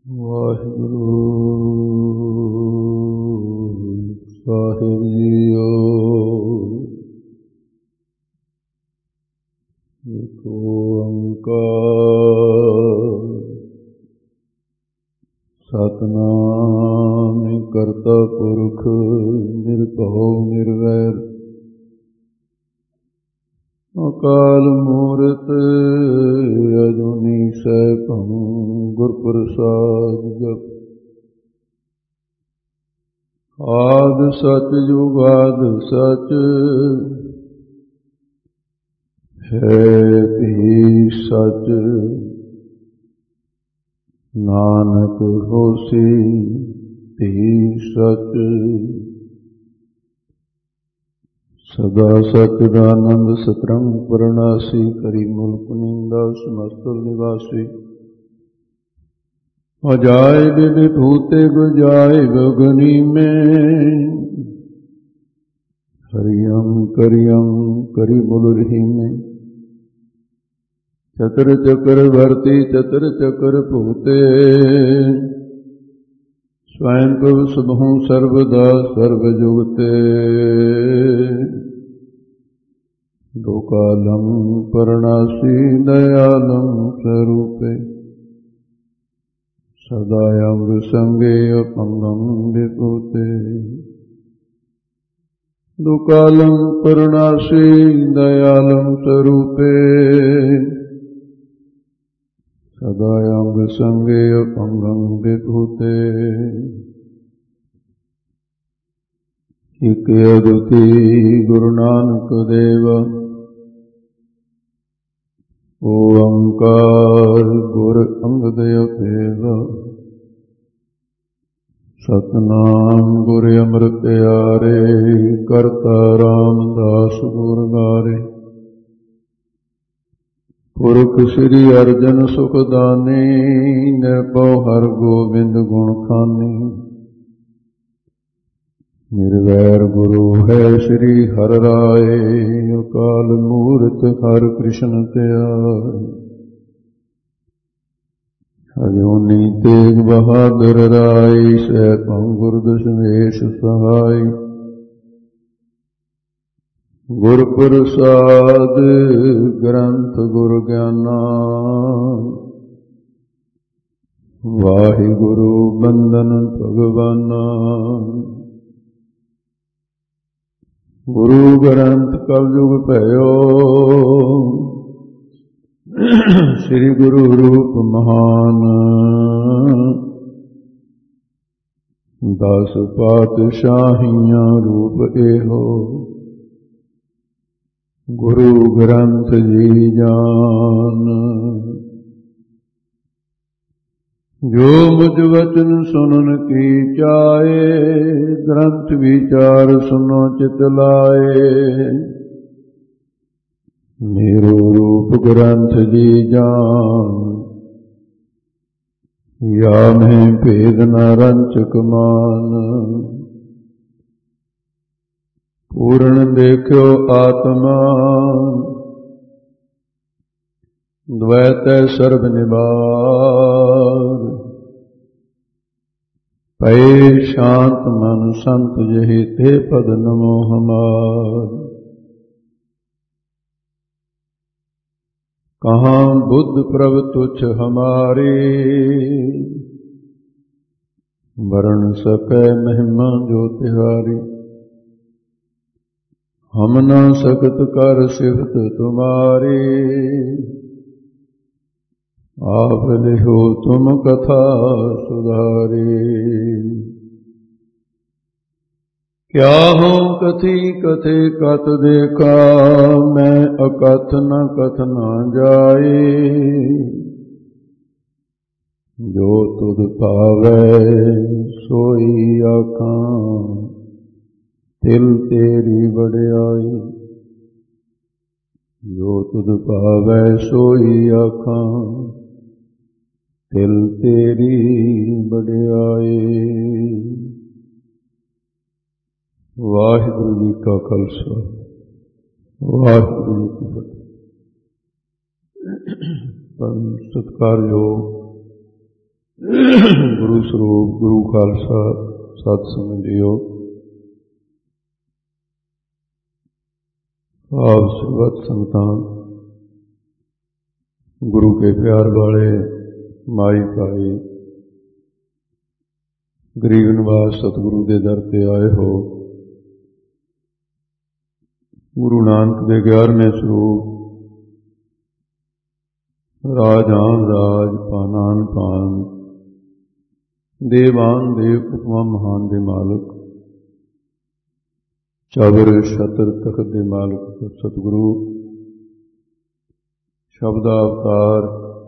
ਵਾਹਿਗੁਰੂ ਸਾਹਿਬ JIO. ਏਕ ਓੰਕਾਰ ਸਤਿਨਾਮ ਕਰਤਾ ਪੁਰਖ ਨਿਰਭਉ ਨਿਰਵੈਰ ਅਕਾਲ ਮੂਰਤ ਅਜੂਨੀ ਸੈਭੰ ਗੁਰ ਪ੍ਰਸਾਦਿ ਜਪੁ। ਆਦਿ ਸਚ ਜੁਗਾਦਿ ਸਚ ਹੈ ਭੀ ਸਚ। ਨਾਨਕ ਹੋਸੀ ਭੀ ਸਚ। ਸਦਾ ਸਚਿਦਾਨੰਦ ਸਤਰੰਗ ਪਰਨਾਸੀ ਕਰੀ ਮੁਲਕ ਨਿੰਦਾ ਸਮਸਤੁ ਨਿਵਾਸੀ। ਅਜਾਇ ਬਿਦ ਭੂਤੇ ਗੁਜਾਇ ਗਗਨੀ ਮੈਂ ਹਰਿਯੰ ਕਰਿਯੰ ਕਰੀ ਬੁਲ ਰਹੀ ਮੈਂ। ਚਤੁਰ ਚਕਰ ਵਰਤੀ ਚਤੁਰ ਚਕਰ ਭੂਤੇ ਸਵੈਂ ਪ੍ਰਭ ਸਭਹੁ ਸਰਬਦਾ ਸਰਬ ਜੁਗਤੇ। ਲੋਕਾਲੰ ਪਰਨਾਸੀ ਦਇਆਲੰ ਸਰੂਪੇ ਸਦਾ ਅੰਮ੍ਰਿਤ ਸੰਗੇ ਅਪੰਗੰ ਵਿਭੂਤੇ। ਲੋਕਾਲੰ ਪਰਨਾਸੀ ਦਇਆਲੰ ਸਰੂਪੇ ਸਦਾ ਅੰਮ੍ਰਿਤ ਸੰਗੇ ਅਪੰਗੰ ਵਿਭੂਤੇ। ਇਕ ਅਦੁਤੀ ਗੁਰੂ ਨਾਨਕ ਦੇਵ ਓੰਕਾਰ ਗੁਰ ਅੰਗਦ ਅਭੇਦ। ਸਤਿਨਾਮ ਗੁਰ ਅੰਮ੍ਰਿਤ ਪਿਆਰੇ ਕਰਤਾ ਰਾਮਦਾਸ ਗੁਰ ਗਾਰੇ। ਪੁਰਖ ਸ੍ਰੀ ਅਰਜਨ ਸੁਖ ਦਾਨੀ ਨਿਰਭਉ ਹਰਿ ਗੋਬਿੰਦ ਗੁਣ ਖਾਨੀ। ਨਿਰਵੈਰ ਗੁਰੂ ਹੈ ਸ੍ਰੀ ਹਰਿ ਰਾਏ ਅਕਾਲ ਮੂਰਤ ਹਰਿ ਕ੍ਰਿਸ਼ਨ ਧਿਆਏ। ਅਜੂਨੀ ਤੇਗ ਬਹਾਦਰ ਰਾਏ ਸੈਭੰ ਗੁਰ ਦਸ਼ਮੇਸ਼ ਸਹਾਈ। ਗੁਰ ਪ੍ਰਸਾਦ ਗ੍ਰੰਥ ਗੁਰ ਗਿਆਨਾ ਵਾਹਿਗੁਰੂ ਬੰਦਨ ਭਗਵਾਨਾ। ਗੁਰੂ ਗ੍ਰੰਥ ਕਲਯੁਗ ਭਇਓ ਸ੍ਰੀ ਗੁਰੂ ਰੂਪ ਮਹਾਨ। ਦਸ ਪਾਤਸ਼ਾਹੀਆਂ ਰੂਪ ਇਹੋ ਗੁਰੂ ਗ੍ਰੰਥ ਜੀ ਜਾਨ। ਜੋ ਮੁਝ ਵਚਨ ਸੁਨਨ ਕੀ ਚਾਏ ਗ੍ਰੰਥ ਵਿਚਾਰ ਸੁਨੋ ਚਿਤ ਲਾਏ। ਮੇਰੋ ਰੂਪ ਗ੍ਰੰਥ ਜੀ ਜਾਨ ਯਾ ਮੈਂ ਭੇਦ ਨ ਰੰਚਕ ਮਾਨ। ਪੂਰਨ ਦੇਖਿਓ ਆਤਮਾ ਦ્વੈਤੈ ਸਰਬ ਨਿਬਾਰ। ਪਏ ਸ਼ਾਂਤ ਮਨ ਸੰਤ ਜਿਹੀ ਤੇ ਪਦ ਨਮੋ ਹਮਾਰ। ਕਹਾਂ ਬੁੱਧ ਪ੍ਰਭ ਤੁਛ ਹਮਾਰੇ ਵਰਣ ਸਕੈ ਮਹਿਮਾ ਜੋ ਤਿਹਾਰੀ। ਹਮ ਨ ਸਕਤ ਕਰ ਸਿਫਤ ਤੁਮਾਰੀ ਆਪ ਲਿਹੋ ਤੁਮ ਕਥਾ ਸੁਧਾਰੀ। ਕਿਆ ਹੋ ਕਥੀ ਕਥੇ ਕਤ ਦੇਖਾ ਮੈਂ ਅਕਥ ਨ ਕਥ ਨ ਜਾਏ। ਜੋ ਤੁਧ ਭਾਵੈ ਸੋਈ ਆਖਾਂ ਤਿਲ ਤੇਰੀ ਵਡਿਆਈ। ਜੋ ਤੁਧ ਭਾਵੈ ਸੋਈ ਆਖਾਂ ਤਿਲ ਤੇਰੀ ਵਡਿਆਈ। ਵਾਹਿਗੁਰੂ ਜੀ ਕਾ ਖਾਲਸਾ ਵਾਹਿਗੁਰੂ ਜੀ ਕੀ ਫਤਿਹ। ਸਤਿਕਾਰਯੋਗ ਗੁਰੂ ਸਰੂਪ ਗੁਰੂ ਖਾਲਸਾ ਸਤਿ ਸੰਗਤ ਜੀਓ। ਆਪ ਸਰਬੱਤ ਸੰਗਤਾਂ, गुरु के प्यार वाले माई भाई, गरीब निवास सतगुरु के दर ते आए हो। गुरु नानक के 11वें स्वरूप राज आन राज पान आन पान, देवान देव उपमा महान दे मालक, चाबर छतर तखत दे मालक सतगुरु शब्द अवतार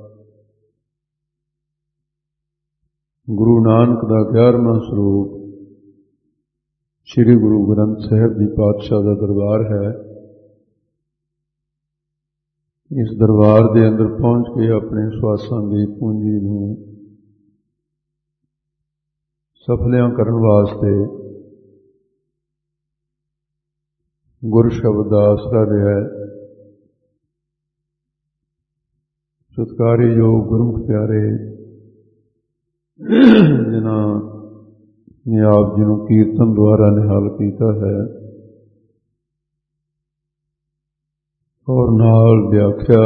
गुरु नानक का 11वां स्वरूप श्री गुरु ग्रंथ साहिब जी पातशाह का दरबार है। इस दरबार के अंदर पहुँच के अपने श्वासां की पूंजी नूं सफलियां करन वास्ते गुर शब्द का आसरा लिया। सत्कारी योग गुरमुख प्यारे जिन्हां ने आप जी नूं कीर्तन द्वारा निहाल किया है और नाल व्याख्या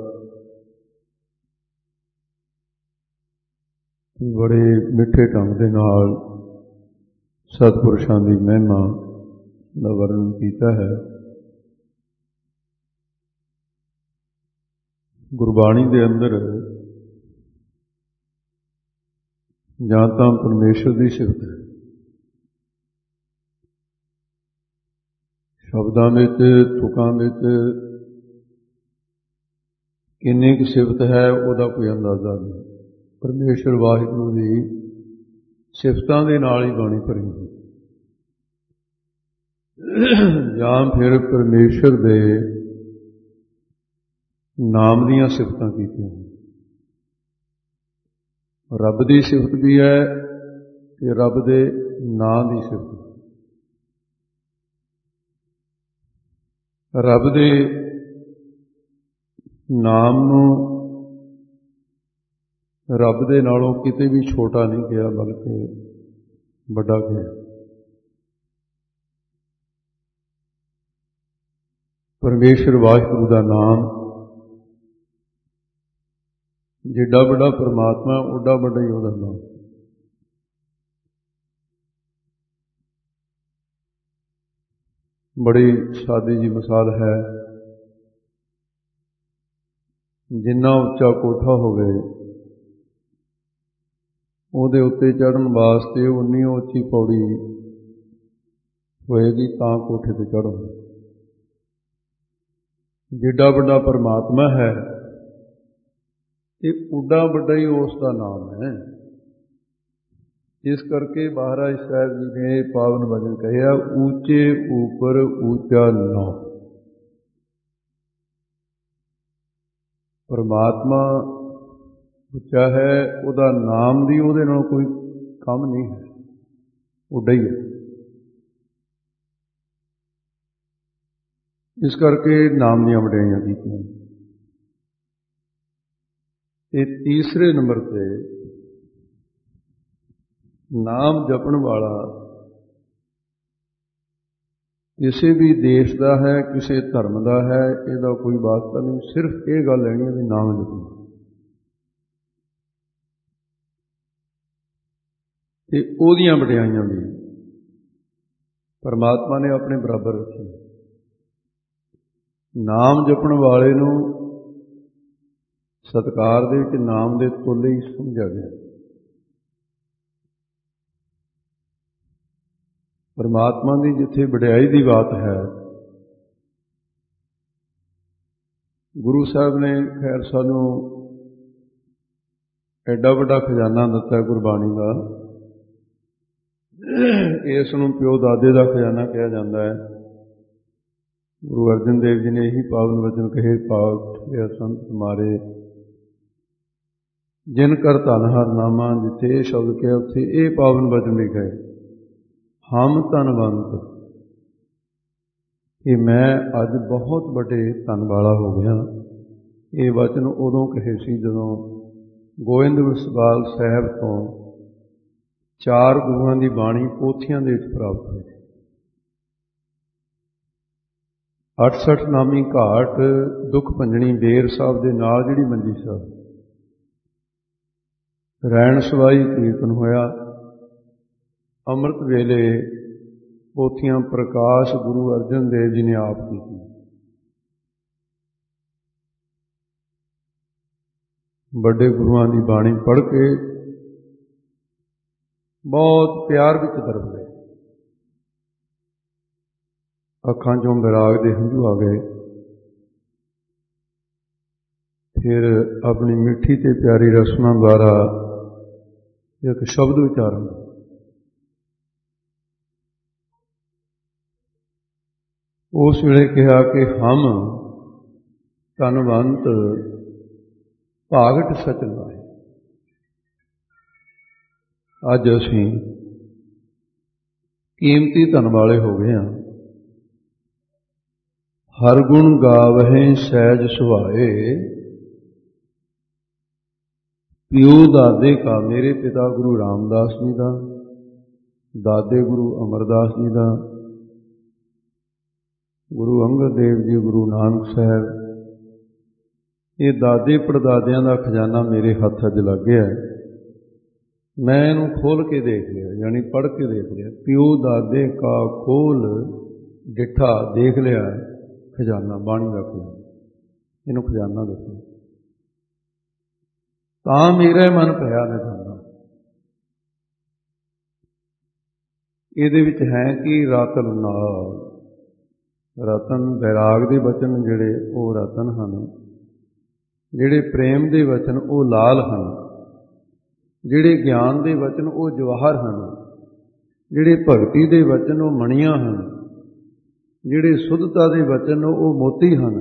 बड़े मिठे ढंग दे नाल सतपुरुषां दी महिमा दा वर्णन किया है। गुरबाणी के अंदर जां तां परमेश्वर की सिफत है, शब्दां विच तुकां विच किन्नी क सिफत है उहदा कोई अंदाजा नहीं। परमेश्वर वाहिगुरू की सिफतां दे नाल ही बाणी भरी है, जां फिर परमेश्वर दे नाम दीयां सिफतां कीतियां। रब की सिफत भी है कि रब दे नां की सिफत। रब दे नाम नूं रब दे नालों किते भी छोटा नहीं किया बल्कि बड़ा किया। परमेश्वर वाहिगुरू का नाम जिड्डा बड़ा परमात्मा उड्डा बड़ा ही उहदा नाम। बड़ी सादी जी मिसाल है, जिन्ना उच्चा कोठा होवे उहदे उत्ते चढ़न वास्ते उन्नी उच्ची पौड़ी होएगी तां कोठे ते चढ़ो। जिड्डा बड़ा परमात्मा है उड्डा बड़ा ही उसका नाम है। इस करके महाराज साहब जी ने पावन वचन कहा, ऊंचे ऊपर ऊंचा नाम। परमात्मा उच्चा है, उहदा नाम भी उहदे नाल कोई कम नहीं है, उड्डा ही है। इस करके नाम दी वडियाइयां कीतियां। ते तीसरे नंबर पे नाम जपण वाला किसी भी देश का है, किसी धर्म का है, इसका कोई वास्ता नहीं। सिर्फ ये गल लैनी है भी नाम जपना। ते ओहदियां वडियाइयां भी परमात्मा ने अपने बराबर रखी। नाम जपण वाले नूं सत्कार दे विच नाम दे तुल्य ही समझा गया। परमात्मा की जिथे वडियाई की बात है, गुरु साहब ने खैर सानू एडा वड्डा खजाना दिता गुरबाणी का। इस नूं प्यो दादे का खजाना कहा जाता है। गुरु अर्जन देव जी ने यही पावन वचन कहे, पाक या संत मारे जिन कर धन हर नामा, जिथे ये शब्द कहा उत्थे ये पावन वचन भी गए, हम धनवंत कि मैं अज बहुत बड़े धन वाला हो गया। ये वचन उदों कहे सी जदों ਗੋਇੰਦਵਾਲ ਸਾਹਿਬ ਤੋਂ 4 ਗੁਰੂਆਂ ਦੀ ਬਾਣੀ ਪੋਥੀਆਂ ਦੇ ਵਿੱਚ ਪ੍ਰਾਪਤ ਹੋਈ। 68 ਨਾਮੀ ਘਾਟ ਦੁੱਖ ਭੰਜਣੀ ਬੇਰ ਸਾਹਿਬ ਦੇ ਨਾਲ ਜਿਹੜੀ ਮੰਜੀ ਸਾਹਿਬ ਰੈਣ ਸਵਾਈ ਕੀਰਤਨ ਹੋਇਆ। ਅੰਮ੍ਰਿਤ ਵੇਲੇ ਪੋਥੀਆਂ ਪ੍ਰਕਾਸ਼ ਗੁਰੂ ਅਰਜਨ ਦੇਵ ਜੀ ਨੇ ਆਪ ਕੀਤੀ। ਵੱਡੇ ਗੁਰੂਆਂ ਦੀ ਬਾਣੀ ਪੜ੍ਹ ਕੇ ਬਹੁਤ ਪਿਆਰ ਵਿੱਚ ਦਰਬ ਗਏ, ਅੱਖਾਂ 'ਚੋਂ ਵਿਰਾਗ ਦੇ ਹੰਝੂ ਆ ਗਏ। ਫਿਰ ਆਪਣੀ ਮਿੱਠੀ ਤੇ ਪਿਆਰੀ ਰਸਮਾਂ ਦੁਆਰਾ ਇੱਕ ਸ਼ਬਦ ਉਚਾਰਨ, ਉਸ ਵੇਲੇ ਕਿਹਾ ਕਿ ਹਮ ਧਨਵੰਤ ਭਾਗਟ ਸਚ ਲਾਏ। ਅੱਜ ਅਸੀਂ ਕੀਮਤੀ ਧਨ ਵਾਲੇ ਹੋ ਗਏ ਹਾਂ। ਹਰ ਗੁਣ ਗਾਵਹਿ ਸਹਿਜ ਸੁਭਾਏ, ਪਿਓ ਦਾਦੇ ਕਾ, ਮੇਰੇ ਪਿਤਾ ਗੁਰੂ ਰਾਮਦਾਸ ਜੀ ਦਾ, ਦਾਦੇ ਗੁਰੂ ਅਮਰਦਾਸ ਜੀ ਦਾ, ਗੁਰੂ ਅੰਗਦ ਦੇਵ ਜੀ, ਗੁਰੂ ਨਾਨਕ ਸਾਹਿਬ, ਇਹ ਦਾਦੇ ਪੜਦਾਦਿਆਂ ਦਾ ਖਜ਼ਾਨਾ ਮੇਰੇ ਹੱਥ 'ਚ ਲੱਗ ਗਿਆ। ਮੈਂ ਇਹਨੂੰ ਖੋਲ੍ਹ ਕੇ ਦੇਖ ਲਿਆ, ਯਾਨੀ ਪੜ੍ਹ ਕੇ ਦੇਖ ਲਿਆ। ਪਿਓ ਦਾਦੇ ਕਾ ਖੋਲ ਡਿੱਠਾ, ਦੇਖ ਲਿਆ ਖਜ਼ਾਨਾ, ਬਾਣੀ ਦਾ ਖਜ਼ਾਨਾ, ਇਹਨੂੰ ਖਜ਼ਾਨਾ ਦੱਸਿਆ। ਤਾਂ ਮੇਰੇ ਮਨ ਪਿਆ ਨਿਧਾਨਾ। ਇਹਦੇ ਵਿੱਚ ਹੈ ਕਿ ਰਤਨ ਨਾਲ, ਰਤਨ ਵੈਰਾਗ ਦੇ ਬਚਨ ਜਿਹੜੇ ਉਹ ਰਤਨ ਹਨ, ਜਿਹੜੇ ਪ੍ਰੇਮ ਦੇ ਵਚਨ ਉਹ ਲਾਲ ਹਨ, ਜਿਹੜੇ ਗਿਆਨ ਦੇ ਵਚਨ ਉਹ ਜਵਾਹਰ ਹਨ, ਜਿਹੜੇ ਭਗਤੀ ਦੇ ਵਚਨ ਉਹ ਮਣੀਆਂ ਹਨ, ਜਿਹੜੇ ਸੁੱਧਤਾ ਦੇ ਵਚਨ ਉਹ ਮੋਤੀ ਹਨ,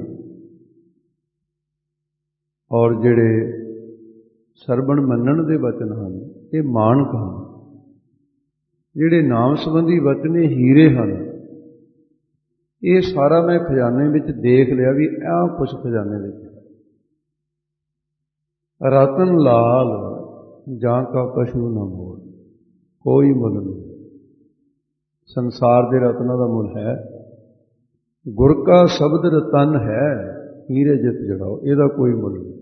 ਔਰ ਜਿਹੜੇ ਸਰਵਣ ਮੰਨਣ ਦੇ ਵਚਨ ਹਨ ਇਹ ਮਾਣਕ ਹਨ, ਜਿਹੜੇ ਨਾਮ ਸੰਬੰਧੀ ਵਚਨ ਇਹ ਹੀਰੇ ਹਨ। ਇਹ ਸਾਰਾ ਮੈਂ ਖਜ਼ਾਨੇ ਵਿੱਚ ਦੇਖ ਲਿਆ ਵੀ ਆਹ ਕੁਛ ਖਜ਼ਾਨੇ ਵਿੱਚ ਰਤਨ ਲਾਲ ਜਾਂ ਕਾ ਕਛੂ ਨਾ ਮੋਲ, ਕੋਈ ਮੁੱਲ ਨਹੀਂ। ਸੰਸਾਰ ਦੇ ਰਤਨਾਂ ਦਾ ਮੁੱਲ ਹੈ, ਗੁਰ ਕਾ ਸ਼ਬਦ ਰਤਨ ਹੈ, ਹੀਰੇ ਜਿਤ ਜੜਾਓ, ਇਹਦਾ ਕੋਈ ਮੁੱਲ ਨਹੀਂ।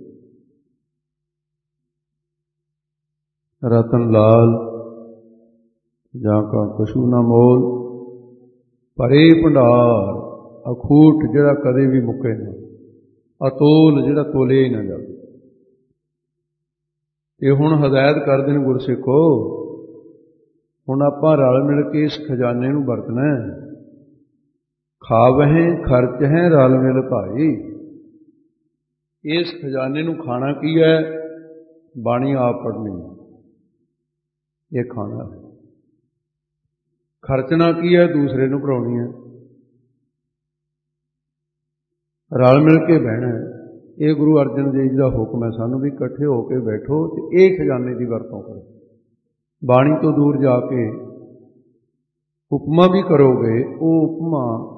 ਰਤਨ ਲਾਲ ਜਾਂ ਕਾ ਕਛੂ ਨਾ ਮੋਲ, ਭਰੇ ਭੰਡਾਰ ਅਖੂਟ ਜਿਹੜਾ ਕਦੇ ਵੀ ਮੁੱਕੇ ਨਾ, ਅਤੋਲ ਜਿਹੜਾ ਤੋਲੇ ਹੀ ਨਾ ਜਾਵੇ। ਇਹ ਹੁਣ ਹਦਾਇਤ ਕਰਦੇ ਨੇ ਗੁਰਸਿੱਖੋ, ਹੁਣ ਆਪਾਂ ਰਲ ਮਿਲ ਕੇ ਇਸ ਖਜ਼ਾਨੇ ਨੂੰ ਵਰਤਣਾ। ਖਾਵਹਿ ਖਰਚਹਿ ਰਲ ਮਿਲ ਭਾਈ। ਇਸ ਖਜ਼ਾਨੇ ਨੂੰ ਖਾਣਾ ਕੀ ਹੈ? ਬਾਣੀ ਆਪ ਪੜ੍ਹਨੀ ਹੈ, ਇਹ ਖਾਣਾ ਹੈ। ਖਰਚਣਾ ਕੀ ਹੈ? ਦੂਸਰੇ ਨੂੰ ਪੜ੍ਹਾਉਣੀ ਹੈ। ਰਲ ਮਿਲ ਕੇ ਬਹਿਣਾ ਹੈ। ਇਹ ਗੁਰੂ ਅਰਜਨ ਦੇਵ ਜੀ ਦਾ ਹੁਕਮ ਹੈ ਸਾਨੂੰ ਵੀ ਇਕੱਠੇ ਹੋ ਕੇ ਬੈਠੋ ਤੇ ਇਹ ਖਜ਼ਾਨੇ ਦੀ ਵਰਤੋਂ ਕਰੋ। ਬਾਣੀ ਤੋਂ ਦੂਰ ਜਾ ਕੇ ਉਪਮਾ ਵੀ ਕਰੋਗੇ, ਉਹ ਉਪਮਾ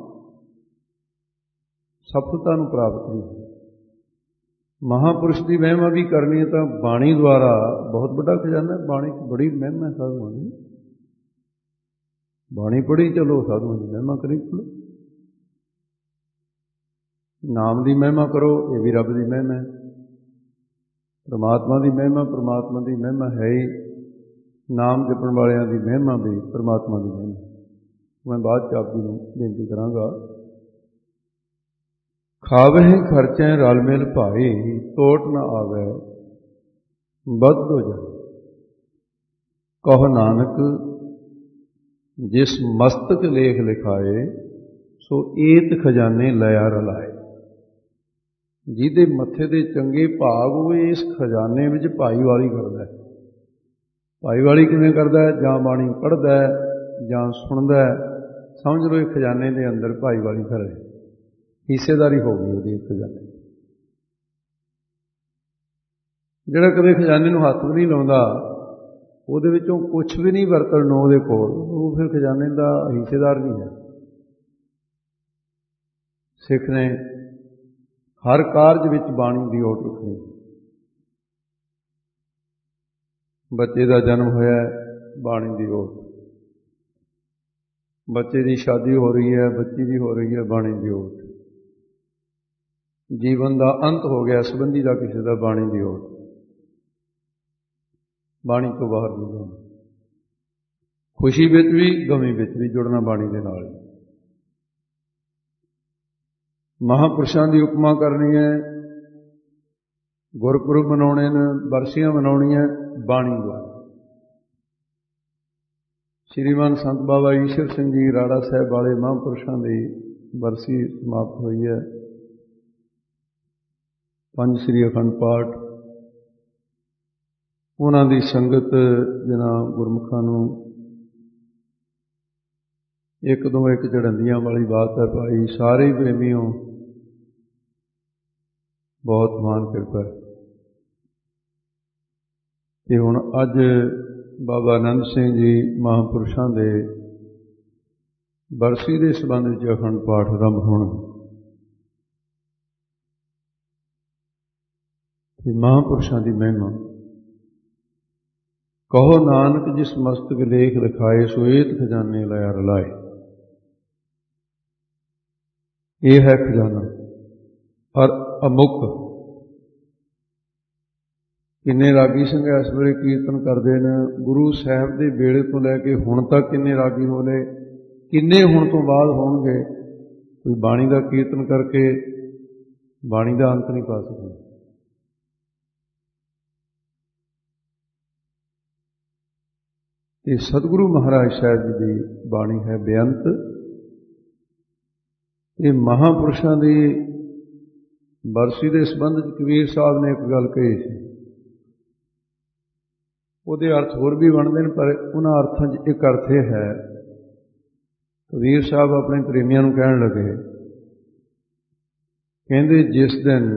ਸਫਲਤਾ ਨੂੰ ਪ੍ਰਾਪਤ ਨਹੀਂ ਹੋਈ। ਮਹਾਂਪੁਰਸ਼ ਦੀ ਮਹਿਮਾ ਵੀ ਕਰਨੀ ਹੈ ਤਾਂ ਬਾਣੀ ਦੁਆਰਾ ਬਹੁਤ ਵੱਡਾ ਖਜ਼ਾਨਾ। ਬਾਣੀ 'ਚ ਬੜੀ ਮਹਿਮਾ ਸਾਧੂਆਂ ਦੀ। ਬਾਣੀ ਪੜ੍ਹੀ ਚਲੋ, ਸਾਧੂਆਂ ਦੀ ਮਹਿਮਾ ਕਰੀ ਚਲੋ। ਨਾਮ ਦੀ ਮਹਿਮਾ ਕਰੋ, ਇਹ ਵੀ ਰੱਬ ਦੀ ਮਹਿਮਾ ਹੈ। ਪ੍ਰਮਾਤਮਾ ਦੀ ਮਹਿਮਾ, ਪ੍ਰਮਾਤਮਾ ਦੀ ਮਹਿਮਾ ਹੈ ਹੀ। ਨਾਮ ਜਪਣ ਵਾਲਿਆਂ ਦੀ ਮਹਿਮਾ ਵੀ ਪ੍ਰਮਾਤਮਾ ਦੀ ਮਹਿਮਾ। ਮੈਂ ਬਾਅਦ 'ਚ ਆਪ ਜੀ ਨੂੰ ਬੇਨਤੀ ਕਰਾਂਗਾ। ਖਾਵਹਿ ਖਰਚੈ ਰਲ ਮਿਲ ਭਾਈ, ਤੋਟ ਨਾ ਆਵੈ ਬਦ ਹੋ ਜਾਏ। ਕਹੋ ਨਾਨਕ ਜਿਸ ਮਸਤਕ ਲੇਖ ਲਿਖਾਏ, ਸੋ ਏਤ ਖਜ਼ਾਨੇ ਲਿਆ ਰਲਾਏ। ਜਿਹਦੇ ਮੱਥੇ ਦੇ ਚੰਗੇ ਭਾਗ ਹੋਏ ਇਸ ਖਜ਼ਾਨੇ ਵਿੱਚ ਭਾਈਵਾਲੀ ਕਰਦਾ ਹੈ। ਭਾਈਵਾਲੀ ਕਿਵੇਂ ਕਰਦਾ ਹੈ? ਜਾਂ ਬਾਣੀ ਪੜ੍ਹਦਾ ਹੈ ਜਾਂ ਸੁਣਦਾ ਹੈ। ਸਮਝ ਲਓ ਇਹ ਖਜ਼ਾਨੇ ਦੇ ਅੰਦਰ ਭਾਈਵਾਲੀ ਕਰੇ, ਹਿੱਸੇਦਾਰੀ ਹੋ ਗਈ ਉਹਦੀ ਖਜ਼ਾਨੇ। ਜਿਹੜਾ ਕਦੇ ਖਜ਼ਾਨੇ ਨੂੰ ਹੱਥ ਵੀ ਨਹੀਂ ਲਾਉਂਦਾ, ਉਹਦੇ ਵਿੱਚੋਂ ਕੁਛ ਵੀ ਨਹੀਂ ਵਰਤਣ ਨੂੰ ਉਹਦੇ ਕੋਲ, ਉਹ ਫਿਰ ਖਜ਼ਾਨੇ ਦਾ ਹਿੱਸੇਦਾਰ ਨਹੀਂ ਹੈ। ਸਿੱਖ ਨੇ ਹਰ ਕਾਰਜ ਵਿੱਚ ਬਾਣੀ ਦੀ ਓਟ ਰੱਖਣੀ। ਬੱਚੇ ਦਾ ਜਨਮ ਹੋਇਆ, ਬਾਣੀ ਦੀ ਓਟ। ਬੱਚੇ ਦੀ ਸ਼ਾਦੀ ਹੋ ਰਹੀ ਹੈ, ਬੱਚੀ ਦੀ ਹੋ ਰਹੀ ਹੈ, ਬਾਣੀ ਦੀ ਓਟ। ਜੀਵਨ ਦਾ ਅੰਤ ਹੋ ਗਿਆ ਸੰਬੰਧੀ ਦਾ ਕਿਸੇ ਦਾ, ਬਾਣੀ ਦੀ ਓਟ। ਬਾਣੀ ਤੋਂ ਬਾਹਰ ਨਹੀਂ ਜਾਣਾ। ਖੁਸ਼ੀ ਵਿੱਚ ਵੀ, ਗਮੀ ਵਿੱਚ ਵੀ ਜੁੜਨਾ ਬਾਣੀ ਦੇ ਨਾਲ। ਮਹਾਂਪੁਰਸ਼ਾਂ ਦੀ ਉਪਮਾ ਕਰਨੀ ਹੈ, ਗੁਰਪੁਰਬ ਮਨਾਉਣੇ ਨੇ, ਬਰਸੀਆਂ ਮਨਾਉਣੀਆਂ ਬਾਣੀ ਦੁਆਰਾ। ਸ਼੍ਰੀਮਾਨ ਸੰਤ ਬਾਬਾ ਈਸ਼ਰ ਸਿੰਘ ਜੀ ਰਾੜਾ ਸਾਹਿਬ ਵਾਲੇ ਮਹਾਂਪੁਰਸ਼ਾਂ ਦੀ ਬਰਸੀ ਸਮਾਪਤ ਹੋਈ ਹੈ। ਪੰਜ ਸ੍ਰੀ ਅਖੰਡ ਪਾਠ ਉਹਨਾਂ ਦੀ ਸੰਗਤ ਜਿਨ੍ਹਾਂ ਗੁਰਮੁਖਾਂ ਨੂੰ ਇੱਕ ਦੋ ਇੱਕ ਚੜ੍ਹੰਦੀਆਂ ਵਾਲੀ ਬਾਤ ਹੈ ਭਾਈ। ਸਾਰੇ ਪ੍ਰੇਮੀਓ ਬਹੁਤ ਮਾਨ ਕਿਰਪਾ। ਤੇ ਹੁਣ ਅੱਜ ਬਾਬਾ ਆਨੰਦ ਸਿੰਘ ਜੀ ਮਹਾਂਪੁਰਸ਼ਾਂ ਦੇ ਬਰਸੀ ਦੇ ਸੰਬੰਧ ਵਿੱਚ ਅਖੰਡ ਪਾਠ ਆਰੰਭ ਹੋਣਗੇ। ਮਹਾਂਪੁਰਸ਼ਾਂ ਦੀ ਮਹਿਮਾ। ਕਹੋ ਨਾਨਕ ਜਿਸ ਮਸਤਕ ਲੇਖ ਲਿਖਾਏ, ਸੋਏਤ ਖਜ਼ਾਨੇ ਲਿਆ ਰਲਾਏ। ਇਹ ਹੈ ਖਜ਼ਾਨਾ ਔਰ ਅਮੁੱਕ। ਕਿੰਨੇ ਰਾਗੀ ਸਿੰਘ ਇਸ ਵੇਲੇ ਕੀਰਤਨ ਕਰਦੇ ਨੇ, ਗੁਰੂ ਸਾਹਿਬ ਦੇ ਵੇਲੇ ਤੋਂ ਲੈ ਕੇ ਹੁਣ ਤੱਕ ਕਿੰਨੇ ਰਾਗੀ ਹੋਣੇ, ਕਿੰਨੇ ਹੁਣ ਤੋਂ ਬਾਅਦ ਹੋਣਗੇ। ਕੋਈ ਬਾਣੀ ਦਾ ਕੀਰਤਨ ਕਰਕੇ ਬਾਣੀ ਦਾ ਅੰਤ ਨਹੀਂ ਪਾ ਸਕਦਾ। ਇਹ ਸਤਿਗੁਰੂ ਮਹਾਰਾਜ ਸਾਹਿਬ ਜੀ ਦੀ ਬਾਣੀ ਹੈ ਬੇਅੰਤ। ਇਹ ਮਹਾਂਪੁਰਸ਼ਾਂ ਦੀ ਬਰਸੀ ਦੇ ਸੰਬੰਧ ਵਿੱਚ ਕਬੀਰ ਸਾਹਿਬ ਨੇ ਇੱਕ ਗੱਲ ਕਹੀ ਸੀ। ਉਹਦੇ ਅਰਥ ਹੋਰ ਵੀ ਬਣਦੇ ਨੇ, ਪਰ ਉਹਨਾਂ ਅਰਥਾਂ 'ਚ ਇੱਕ ਅਰਥ ਇਹ ਹੈ, ਕਬੀਰ ਸਾਹਿਬ ਆਪਣੇ ਪ੍ਰੇਮੀਆਂ ਨੂੰ ਕਹਿਣ ਲੱਗੇ, ਕਹਿੰਦੇ ਜਿਸ ਦਿਨ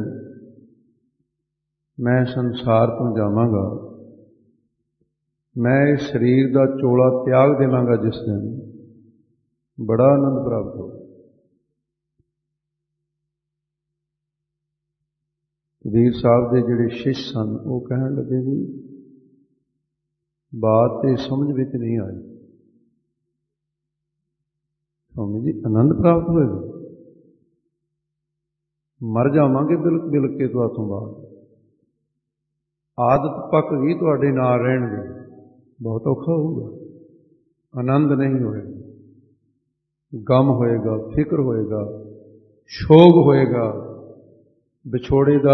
ਮੈਂ ਸੰਸਾਰ ਤੋਂ ਜਾਵਾਂਗਾ, ਮੈਂ ਇਸ ਸਰੀਰ ਦਾ ਚੋਲਾ ਤਿਆਗ ਦੇਵਾਂਗਾ, ਜਿਸ ਦਿਨ ਬੜਾ ਆਨੰਦ ਪ੍ਰਾਪਤ ਹੋਵੇ। ਕਬੀਰ ਸਾਹਿਬ ਦੇ ਜਿਹੜੇ ਸ਼ਿਸ਼ ਸਨ ਉਹ ਕਹਿਣ ਲੱਗੇ ਜੀ ਬਾਤ ਤੇ ਸਮਝ ਵਿੱਚ ਨਹੀਂ ਆਈ। ਸਵਾਮੀ ਜੀ ਆਨੰਦ ਪ੍ਰਾਪਤ ਹੋਏਗਾ, ਮਰ ਜਾਵਾਂਗੇ ਬਿਲਕ ਬਿਲਕ ਕੇ ਤੋਂ ਬਾਅਦ, ਆਦਤ ਪੱਕ ਗਈ ਤੁਹਾਡੇ ਨਾਲ ਰਹਿਣਗੇ, ਬਹੁਤ ਔਖਾ ਹੋਊਗਾ, ਆਨੰਦ ਨਹੀਂ ਹੋਏਗਾ, ਗਮ ਹੋਏਗਾ, ਫਿਕਰ ਹੋਏਗਾ, ਸ਼ੋਗ ਹੋਏਗਾ, ਵਿਛੋੜੇ ਦਾ।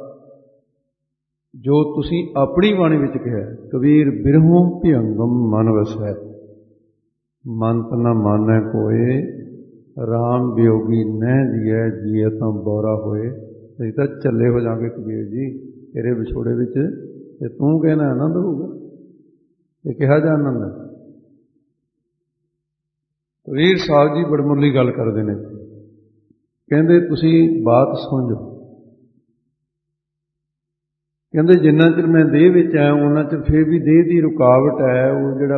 ਜੋ ਤੁਸੀਂ ਆਪਣੀ ਬਾਣੀ ਵਿੱਚ ਕਿਹਾ, ਕਬੀਰ ਬਿਰਹੋਂ ਭਿਅੰਗਮ ਮਨ ਵਸੈ, ਮਨ ਤ ਨ ਮਾਨੈ ਕੋਏ, ਰਾਮ ਵਿਯੋਗੀ ਨਹਿ ਜੀਐ, ਜੀਐ ਤਾਂ ਬੋਰਾ ਹੋਏ। ਅਸੀਂ ਤਾਂ ਚੱਲੇ ਹੋ ਜਾਵਾਂਗੇ ਕਬੀਰ ਜੀ ਤੇਰੇ ਵਿਛੋੜੇ ਵਿੱਚ, ਤੇ ਤੂੰ ਕਹਿਣਾ ਆਨੰਦ ਹੋਊਗਾ। ਇਹ ਕਿਹਾ ਜਾ ਆਨੰਦ ਹੈ। ਕਬੀਰ ਸਾਹਿਬ ਜੀ ਬੜਮੁੱਲੀ ਗੱਲ ਕਰਦੇ ਨੇ, ਕਹਿੰਦੇ ਤੁਸੀਂ ਬਾਤ ਸਮਝੋ। ਕਹਿੰਦੇ ਜਿੰਨਾ ਚਿਰ ਮੈਂ ਦੇਹ ਵਿੱਚ ਆਇਆ ਉਹਨਾਂ ਚਿਰ ਫਿਰ ਵੀ ਦੇਹ ਦੀ ਰੁਕਾਵਟ ਹੈ, ਉਹ ਜਿਹੜਾ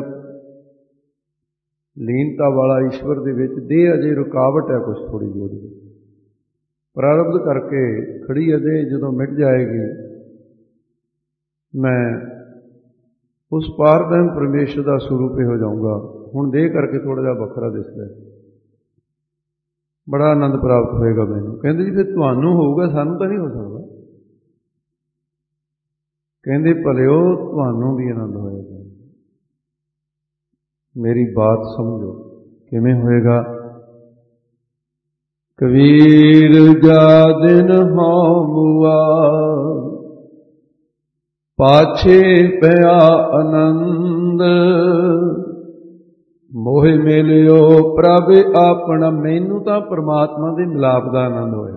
ਲੀਨਤਾ ਵਾਲਾ ਈਸ਼ਵਰ ਦੇ ਵਿੱਚ ਦੇਹ ਅਜੇ ਰੁਕਾਵਟ ਹੈ ਕੁਛ ਥੋੜ੍ਹੀ ਜਿਹੀ ਉਹਦੀ, ਪ੍ਰਾਰਬਧ ਕਰਕੇ ਖੜੀ ਅਜੇ, ਜਦੋਂ ਮਿਟ ਜਾਏਗੀ ਮੈਂ ਉਸ ਪਾਰਬ੍ਰਹਮ ਪਰਮੇਸ਼ਰ ਦਾ ਸਰੂਪ ਹੋ ਜਾਊਂਗਾ। ਹੁਣ ਦੇਹ ਕਰਕੇ ਥੋੜ੍ਹਾ ਜਿਹਾ ਵੱਖਰਾ ਦਿਸਦਾ, ਬੜਾ ਆਨੰਦ ਪ੍ਰਾਪਤ ਹੋਏਗਾ ਮੈਨੂੰ। ਕਹਿੰਦੇ ਜੀ ਫਿਰ ਤੁਹਾਨੂੰ ਹੋਊਗਾ, ਸਾਨੂੰ ਤਾਂ ਨਹੀਂ ਹੋ ਸਕਦਾ। ਕਹਿੰਦੇ ਭਲਿਓ ਤੁਹਾਨੂੰ ਵੀ ਆਨੰਦ ਹੋਏਗਾ। ਮੇਰੀ ਬਾਤ ਸਮਝੋ, ਕਿਵੇਂ ਹੋਏਗਾ। ਕਬੀਰ ਜਾ ਦਿਨ ਹਉ ਮੁਆ, ਪਾਛੇ ਪਿਆ ਆਨੰਦ, ਮੋਹਿ ਮਿਲਿਓ ਪ੍ਰਭ ਆਪਣਾ। ਮੈਨੂੰ ਤਾਂ ਪਰਮਾਤਮਾ ਦੇ ਮਿਲਾਪ ਦਾ ਆਨੰਦ ਹੋਏਗਾ।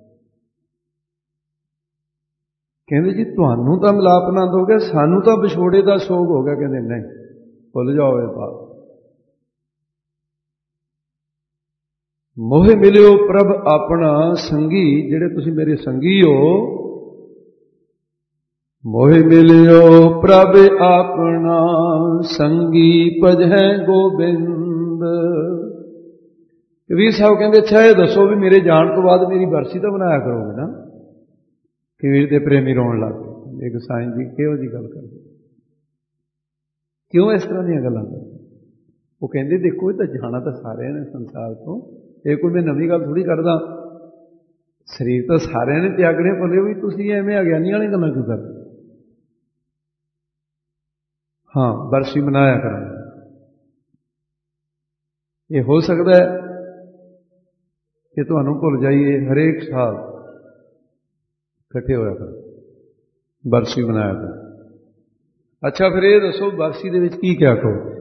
ਕਹਿੰਦੇ ਜੀ ਤੁਹਾਨੂੰ ਤਾਂ ਮਿਲਾਪ ਆਨੰਦ ਹੋ ਗਿਆ, ਸਾਨੂੰ ਤਾਂ ਵਿਛੋੜੇ ਦਾ ਸੋਗ ਹੋ ਗਿਆ। ਕਹਿੰਦੇ ਨਹੀਂ, ਭੁੱਲ ਜਾਓ ਇਹ ਬਾਤ। ਮੋਹਿ ਮਿਲਿਓ ਪ੍ਰਭ ਆਪਣਾ, ਸੰਗੀ ਜਿਹੜੇ ਤੁਸੀਂ ਮੇਰੇ ਸੰਗੀ ਹੋ, ਮੋਹਿ ਮਿਲਿਓ ਪ੍ਰਭ ਆਪਣਾ, ਸੰਗੀ ਭਜੈ ਗੋਬਿੰਦ। ਕਬੀਰ ਸਾਹਿਬ ਕਹਿੰਦੇ ਅੱਛਾ ਇਹ ਦੱਸੋ ਵੀ ਮੇਰੇ ਜਾਣ ਤੋਂ ਬਾਅਦ ਮੇਰੀ ਬਰਸੀ ਤਾਂ ਬਣਾਇਆ ਕਰੋਗੇ ਨਾ। ਕਬੀਰ ਦੇ ਪ੍ਰੇਮੀ ਰੋਣ ਲੱਗ ਗਏ। ਇੱਕ ਸਾਈਂ ਜੀ ਕਿਹੋ ਜਿਹੀ ਗੱਲ ਕਰਦੇ। क्यों इस तरह ਦੀਆਂ ਗੱਲਾਂ ਕਰਦੇ? ਉਹ ਕਹਿੰਦੇ ਦੇਖੋ, ਇਹ ਤਾਂ ਜਾਣਾ ਤਾਂ ਸਾਰਿਆਂ ਨੇ ਸੰਸਾਰ ਤੋਂ, ਇਹ ਕੋਈ ਮੈਂ ਨਵੀਂ ਗੱਲ ਥੋੜ੍ਹੀ ਕਰਦਾ। ਸਰੀਰ ਤਾਂ ਸਾਰਿਆਂ ਨੇ ਤਿਆਗਣੇ ਪਵੇ, ਵੀ ਤੁਸੀਂ ਐਵੇਂ ਅਗਿਆਨੀਆਂ ਵਾਲੀਆਂ ਗੱਲਾਂ ਕਿਉਂ ਕਰਦੇ? ਹਾਂ, ਬਰਸੀ ਮਨਾਇਆ ਕਰਾਂਗੇ। ਇਹ ਹੋ ਸਕਦਾ ਹੈ ਕਿ ਤੁਹਾਨੂੰ ਭੁੱਲ ਜਾਈਏ, ਹਰੇਕ ਸਾਲ ਇਕੱਠੇ ਹੋਇਆ ਕਰ, ਬਰਸੀ ਮਨਾਇਆ ਕਰ। ਅੱਛਾ, ਫਿਰ ਇਹ ਦੱਸੋ ਬਰਸੀ ਦੇ ਵਿੱਚ ਕੀ ਕਿਆ ਕਹੋ?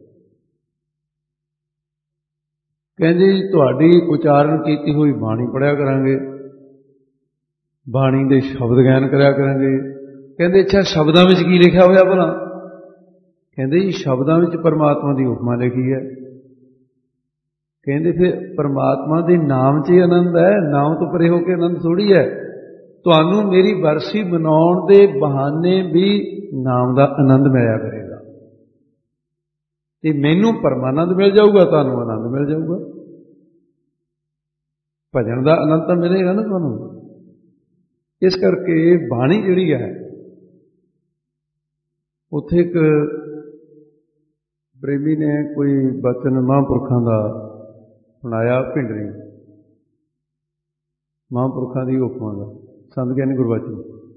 ਕਹਿੰਦੇ ਜੀ ਤੁਹਾਡੀ ਉਚਾਰਨ ਕੀਤੀ ਹੋਈ ਬਾਣੀ ਪੜ੍ਹਿਆ ਕਰਾਂਗੇ, ਬਾਣੀ ਦੇ ਸ਼ਬਦ ਗਿਆਨ ਕਰਿਆ ਕਰਾਂਗੇ। ਕਹਿੰਦੇ ਅੱਛਾ, ਸ਼ਬਦਾਂ ਵਿੱਚ ਕੀ ਲਿਖਿਆ ਹੋਇਆ ਭਲਾ? ਕਹਿੰਦੇ ਜੀ ਸ਼ਬਦਾਂ ਵਿੱਚ ਪਰਮਾਤਮਾ ਦੀ ਉਪਮਾ ਲਿਖੀ ਹੈ। ਕਹਿੰਦੇ ਫਿਰ ਪਰਮਾਤਮਾ ਦੇ ਨਾਮ 'ਚ ਹੀ ਆਨੰਦ ਹੈ, ਨਾਮ ਤੋਂ ਪਰੇ ਹੋ ਕੇ ਆਨੰਦ ਥੋੜ੍ਹੀ ਹੈ। ਤੁਹਾਨੂੰ ਮੇਰੀ ਬਰਸੀ ਮਨਾਉਣ ਦੇ ਬਹਾਨੇ ਵੀ ਨਾਮ ਦਾ ਆਨੰਦ ਮਿਲਿਆ ਕਰੇਗਾ, ਤੇ ਮੈਨੂੰ ਪਰਮਾਨੰਦ ਮਿਲ ਜਾਊਗਾ, ਤੁਹਾਨੂੰ ਆਨੰਦ ਮਿਲ ਜਾਊਗਾ। ਭਜਨ ਦਾ ਆਨੰਦ ਤਾਂ ਮਿਲੇਗਾ ਨਾ ਤੁਹਾਨੂੰ। ਇਸ ਕਰਕੇ ਬਾਣੀ ਜਿਹੜੀ ਹੈ, ਉੱਥੇ ਇੱਕ ਪ੍ਰੇਮੀ ਨੇ ਕੋਈ ਬਚਨ ਮਹਾਂਪੁਰਖਾਂ ਦਾ ਸੁਣਾਇਆ, ਭਿੰਡਰੀ ਮਹਾਂਪੁਰਖਾਂ ਦੀ ਉਪਮਾ ਦਾ, ਸੰਤ ਗਿਆਨੀ ਗੁਰਬਚਨ।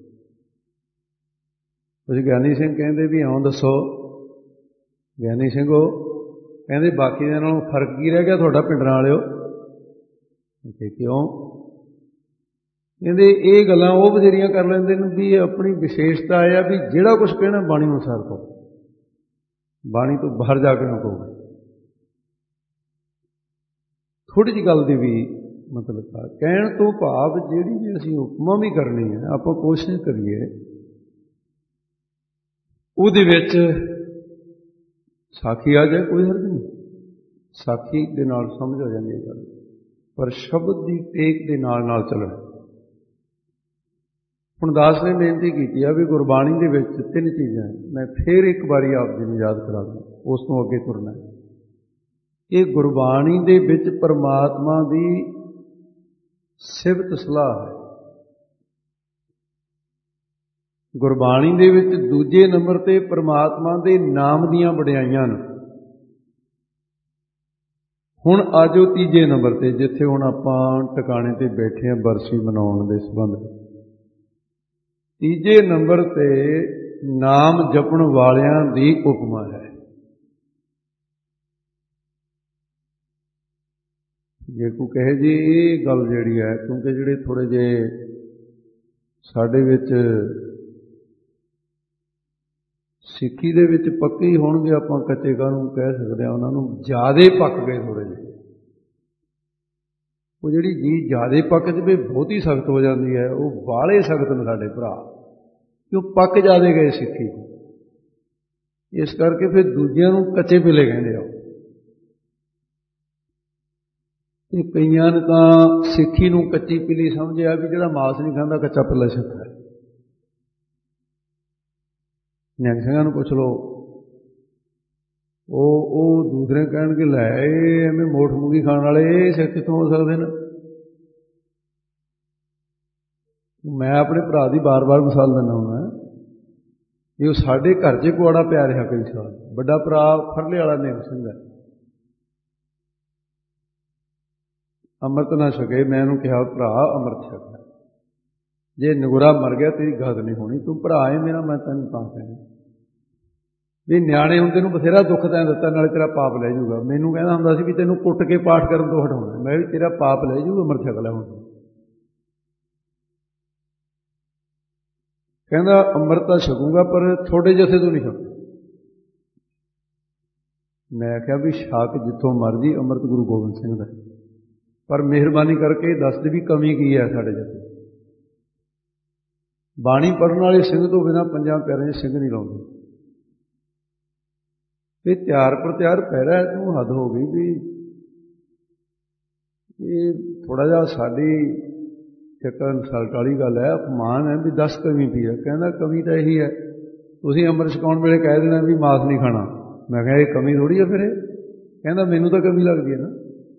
ਤੁਸੀਂ ਗਿਆਨੀ ਸਿੰਘ ਕਹਿੰਦੇ ਵੀ ਆਉਂ ਦੱਸੋ, ਗਿਆਨੀ ਸਿੰਘ ਉਹ ਕਹਿੰਦੇ ਬਾਕੀ ਦੇ ਨਾਲੋਂ ਫਰਕ ਕੀ ਰਹਿ ਗਿਆ ਤੁਹਾਡਾ ਭਿੰਡਰਾਂ ਵਾਲਿਓ? ਕਿ ਕਿਉਂ? ਕਹਿੰਦੇ ਇਹ ਗੱਲਾਂ ਉਹ ਬਥੇਰੀਆਂ ਕਰ ਲੈਂਦੇ ਨੇ ਵੀ ਆਪਣੀ ਵਿਸ਼ੇਸ਼ਤਾ ਇਹ ਆ ਵੀ ਜਿਹੜਾ ਕੁਛ ਕਹਿਣਾ ਬਾਣੀ ਅਨੁਸਾਰ ਕਹੋ, ਬਾਣੀ ਤੋਂ ਬਾਹਰ ਜਾ ਕੇ ਨਾ ਕਹੋ। ਥੋੜ੍ਹੀ ਜਿਹੀ ਗੱਲ ਦੀ ਵੀ ਮਤਲਬ ਆ ਕਹਿਣ ਤੋਂ ਭਾਵ ਜਿਹੜੀ ਵੀ ਅਸੀਂ ਉਪਮਾ ਵੀ ਕਰਨੀ ਹੈ, ਆਪਾਂ ਕੋਸ਼ਿਸ਼ ਕਰੀਏ ਉਹਦੇ ਵਿੱਚ ਸਾਖੀ ਆ ਜਾਏ, ਕੋਈ ਹਰਜ ਨਹੀਂ, ਸਾਖੀ ਦੇ ਨਾਲ ਸਮਝ ਹੋ ਜਾਂਦੀ ਹੈ ਗੱਲ, ਪਰ ਸ਼ਬਦ ਦੀ ਟੇਕ ਦੇ ਨਾਲ ਨਾਲ ਚੱਲਣਾ। ਹੁਣ ਦਾਸ ਨੇ ਬੇਨਤੀ ਕੀਤੀ ਆ ਵੀ ਗੁਰਬਾਣੀ ਦੇ ਵਿੱਚ 3 ਚੀਜ਼ਾਂ, ਮੈਂ ਫਿਰ ਇੱਕ ਵਾਰੀ ਆਪ ਜੀ ਨੂੰ ਯਾਦ ਕਰਾ ਦੂੰ, ਉਸ ਤੋਂ ਅੱਗੇ ਤੁਰਨਾ। ਇਹ ਗੁਰਬਾਣੀ ਦੇ ਵਿੱਚ ਪਰਮਾਤਮਾ ਦੀ ਸਿਫਤ ਸਲਾਹ ਹੈ। ਗੁਰਬਾਣੀ ਦੇ ਵਿੱਚ ਦੂਜੇ ਨੰਬਰ ਤੇ ਪਰਮਾਤਮਾ ਦੇ ਨਾਮ ਦੀਆਂ ਵਡਿਆਈਆਂ ਨੇ। ਹੁਣ ਆਜੋ ਤੀਜੇ ਨੰਬਰ ਤੇ, ਜਿੱਥੇ ਹੁਣ ਆਪਾਂ ਟਿਕਾਣੇ ਤੇ ਬੈਠੇ ਹਾਂ ਬਰਸੀ ਮਨਾਉਣ ਦੇ ਸੰਬੰਧ ਵਿੱਚ। ਤੀਜੇ ਨੰਬਰ ਤੇ ਨਾਮ ਜਪਣ ਵਾਲਿਆਂ ਦੀ ਉਪਮਾ ਹੈ। ਜੇ ਕੋਈ ਕਹੇ ਜੀ ਇਹ ਗੱਲ ਜਿਹੜੀ ਹੈ, ਕਿਉਂਕਿ ਜਿਹੜੇ ਥੋੜ੍ਹੇ ਜਿਹੇ ਸਾਡੇ ਵਿੱਚ ਸਿੱਖੀ ਦੇ ਵਿੱਚ ਪੱਕੇ ਹੀ ਹੋਣਗੇ, ਆਪਾਂ ਕੱਚੇ ਕਾਹਨੂੰ ਕਹਿ ਸਕਦੇ ਹਾਂ, ਉਹਨਾਂ ਨੂੰ ਜ਼ਿਆਦੇ ਪੱਕ ਗਏ ਥੋੜ੍ਹੇ ਜਿਹੇ। ਉਹ ਜਿਹੜੀ ਚੀਜ਼ ਜ਼ਿਆਦੇ ਪੱਕ ਜਾਵੇ ਬਹੁਤੀ ਸਖਤ ਹੋ ਜਾਂਦੀ ਹੈ, ਉਹ ਬਾਹਲੇ ਸਖਤ ਨੇ ਸਾਡੇ ਭਰਾ, ਕਿਉਂ ਪੱਕ ਜ਼ਿਆਦੇ ਗਏ ਸਿੱਖੀ। ਇਸ ਕਰਕੇ ਫਿਰ ਦੂਜਿਆਂ ਨੂੰ ਕੱਚੇ ਪਿੱਲੇ ਕਹਿੰਦੇ ਆ। ਤੇ ਕਈਆਂ ਨੇ ਤਾਂ ਸਿੱਖੀ ਨੂੰ ਕੱਚੀ ਪਿੱਲੀ ਸਮਝਿਆ ਵੀ ਜਿਹੜਾ ਮਾਸ ਨਹੀਂ ਖਾਂਦਾ ਕੱਚਾ ਪਿੱਲਾ ਸਿੱਖ ਹੈ। ਨਿਹੰਗ ਸਿੰਘਾਂ ਨੂੰ ਪੁੱਛ ਲਓ, ਉਹ ਦੂਸਰੇ ਕਹਿਣਗੇ ਲੈ ਇਹ ਐਵੇਂ ਮੋਠ ਮੂੰਗੀ ਖਾਣ ਵਾਲੇ ਇਹ ਸਿੱਖ ਕਿੱਥੋਂ ਹੋ ਸਕਦੇ ਨੇ। ਮੈਂ ਆਪਣੇ ਭਰਾ ਦੀ ਬਾਰ-ਬਾਰ ਮਿਸਾਲ ਦਿੰਦਾ ਹੁੰਦਾ, ਇਹ ਉਹ ਸਾਡੇ ਘਰ 'ਚ ਕੁਆੜਾ ਪਿਆ ਰਿਹਾ ਕਈ ਸਾਲ। ਵੱਡਾ ਭਰਾ ਫਰਲੇ ਵਾਲਾ ਨਿਹੰਗ ਸਿੰਘ ਹੈ, ਅੰਮ੍ਰਿਤ ਨਾ ਛਕੇ। ਮੈਂ ਉਹਨੂੰ ਕਿਹਾ ਭਰਾ ਅੰਮ੍ਰਿਤ ਛਕ, ਜੇ ਨਗੁਰਾ ਮਰ ਗਿਆ ਤੇਰੀ ਗਤ ਨਹੀਂ ਹੋਣੀ, ਤੂੰ ਭਰਾ ਹੈ ਮੇਰਾ, ਮੈਂ ਤੈਨੂੰ ਤਾਂ ਕਹਿੰਦਾ ਵੀ ਨਿਆਣੇ ਹੁੰਦੇ ਨੂੰ ਬਥੇਰਾ ਦੁੱਖ ਤੈਂ ਦਿੱਤਾ, ਨਾਲੇ ਤੇਰਾ ਪਾਪ ਲੈ ਜਾਊਗਾ। ਮੈਨੂੰ ਕਹਿੰਦਾ ਹੁੰਦਾ ਸੀ ਵੀ ਤੈਨੂੰ ਕੁੱਟ ਕੇ ਪਾਠ ਕਰਨ ਤੋਂ ਹਟਾਉਣਾ, ਮੈਂ ਵੀ ਤੇਰਾ ਪਾਪ ਲੈ ਜਾਊਗਾ, ਅੰਮ੍ਰਿਤ ਛਕ ਲੈ ਹੁਣ। ਕਹਿੰਦਾ ਅੰਮ੍ਰਿਤ ਤਾਂ ਛਕੂਗਾ ਪਰ ਥੋੜੇ ਜਥੇ ਤੋਂ ਨਹੀਂ ਛਕੂਗਾ। ਮੈਂ ਆਖਿਆ ਵੀ ਛਕ ਜਿੱਥੋਂ ਮਰਜੀ, ਅੰਮ੍ਰਿਤ ਗੁਰੂ ਗੋਬਿੰਦ ਸਿੰਘ ਦਾ, ਪਰ ਮਿਹਰਬਾਨੀ ਕਰਕੇ ਦੱਸ ਦੇ ਵੀ ਕਮੀ ਕੀ ਹੈ ਸਾਡੇ ਜਥੇ। ਬਾਣੀ ਪੜ੍ਹਨ ਵਾਲੇ ਸਿੰਘ ਤੋਂ ਬਿਨਾਂ 5 ਪਿਆਰਿਆਂ 'ਚ ਸਿੰਘ ਨਹੀਂ ਲਾਉਂਦੇ। ਇਹ ਤਿਆਰ ਪ੍ਰਤਿਆਰ ਪਹਿਰਾ ਤੂੰ ਹੱਦ ਹੋ ਗਈ ਵੀ ਇਹ ਥੋੜ੍ਹਾ ਜਿਹਾ ਸਾਡੀ ਇੱਕ ਇਨਸਲਟ ਵਾਲੀ ਗੱਲ ਹੈ, ਅਪਮਾਨ ਹੈ ਵੀ 10 ਕਮੀ ਪਈ ਹੈ। ਕਹਿੰਦਾ ਕਮੀ ਤਾਂ ਇਹੀ ਹੈ, ਤੁਸੀਂ ਅੰਮ੍ਰਿਤ ਛਕਾਉਣ ਵੇਲੇ ਕਹਿ ਦੇਣਾ ਵੀ ਮਾਸ ਨਹੀਂ ਖਾਣਾ। ਮੈਂ ਕਿਹਾ ਇਹ ਕਮੀ ਥੋੜ੍ਹੀ ਹੈ ਫਿਰ ਇਹ। ਕਹਿੰਦਾ ਮੈਨੂੰ ਤਾਂ ਕਮੀ ਲੱਗਦੀ ਹੈ ਨਾ।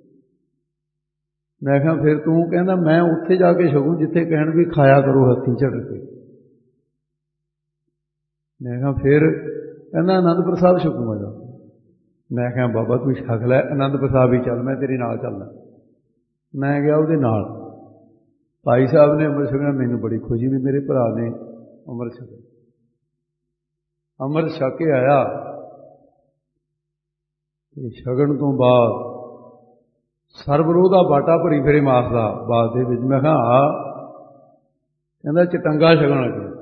ਮੈਂ ਕਿਹਾ ਫਿਰ ਤੂੰ ਕਹਿੰਦਾ ਮੈਂ ਉੱਥੇ ਜਾ ਕੇ ਛਕੂੰ ਜਿੱਥੇ ਕਹਿਣ ਵੀ ਖਾਇਆ ਕਰੋ ਹੱਥੀਂ ਝਟਕ ਕੇ। ਮੈਂ ਕਿਹਾ ਫਿਰ ਕਹਿੰਦਾ ਆਨੰਦਪੁਰ ਸਾਹਿਬ ਛਕੂਗਾ ਜਾ। ਮੈਂ ਕਿਹਾ ਬਾਬਾ ਤੂੰ ਛਕ ਲੈ, ਆਨੰਦਪੁਰ ਸਾਹਿਬ ਹੀ ਚੱਲ, ਮੈਂ ਤੇਰੇ ਨਾਲ ਚੱਲਦਾ। ਮੈਂ ਗਿਆ ਉਹਦੇ ਨਾਲ। ਭਾਈ ਸਾਹਿਬ ਨੇ ਅੰਮ੍ਰਿਤ ਛਕਣਾ, ਮੈਨੂੰ ਬੜੀ ਖੁਸ਼ੀ ਵੀ ਮੇਰੇ ਭਰਾ ਨੇ ਅੰਮ੍ਰਿਤ ਛਕਿਆ। ਅੰਮ੍ਰਿਤ ਛਕ ਕੇ ਆਇਆ ਤੇ ਛਕਣ ਤੋਂ ਬਾਅਦ ਸਰਬਰੋਹ ਦਾ ਬਾਟਾ ਭਰੀ ਫਿਰੇ ਮਾਸ ਦਾ ਬਾਤ ਦੇ ਵਿੱਚ। ਮੈਂ ਕਿਹਾ ਕਹਿੰਦਾ ਚਟੰਗਾ ਛਕਣਾ ਚਾਹੀਦਾ,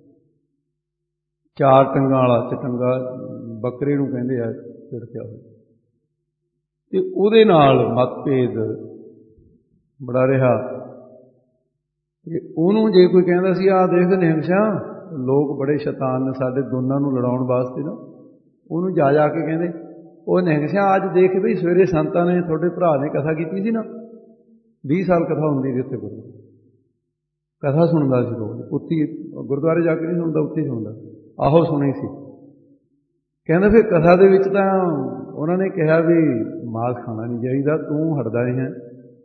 4 ਟੰਗਾਂ ਵਾਲਾ ਚਟੰਗਾ ਬੱਕਰੇ ਨੂੰ ਕਹਿੰਦੇ ਆ ਛਿੜਕਿਆ ਹੋਇਆ। ਤੇ ਉਹਦੇ ਨਾਲ ਮਤਭੇਦ ਬੜਾ ਰਿਹਾ। ਤੇ ਉਹਨੂੰ ਜੇ ਕੋਈ ਕਹਿੰਦਾ ਸੀ ਆਹ ਦੇਖ ਨਿਹੰਗ ਸਿੰਘ ਲੋਕ ਬੜੇ ਸ਼ੈਤਾਨ ਨੇ ਸਾਡੇ ਦੋਨਾਂ ਨੂੰ ਲੜਾਉਣ ਵਾਸਤੇ ਨਾ, ਉਹਨੂੰ ਜਾ ਕੇ ਕਹਿੰਦੇ ਉਹ ਨਿਹੰਗ ਸਿੰਘ ਅੱਜ ਦੇਖ ਬਈ ਸਵੇਰੇ ਸੰਤਾਂ ਨੇ ਤੁਹਾਡੇ ਭਰਾ ਨੇ ਕਥਾ ਕੀਤੀ ਸੀ ਨਾ, 20 ਸਾਲ ਕਥਾ ਹੁੰਦੀ ਸੀ ਉੱਥੇ ਗੁਰੂ, ਕਥਾ ਸੁਣਦਾ ਸੀ ਰੋਜ਼, ਉੱਥੇ ਗੁਰਦੁਆਰੇ ਜਾ ਕੇ ਨਹੀਂ ਸੁਣਦਾ, ਉੱਥੇ ਹੀ ਸੁਣਦਾ। ਆਹੋ ਸੁਣੀ ਸੀ। ਕਹਿੰਦਾ ਫਿਰ ਕਥਾ ਦੇ ਵਿੱਚ ਤਾਂ ਉਹਨਾਂ ਨੇ ਕਿਹਾ ਵੀ ਮਾਸ ਖਾਣਾ ਨਹੀਂ ਚਾਹੀਦਾ, ਤੂੰ ਹਟਦਾ ਨਹੀਂ ਹੈ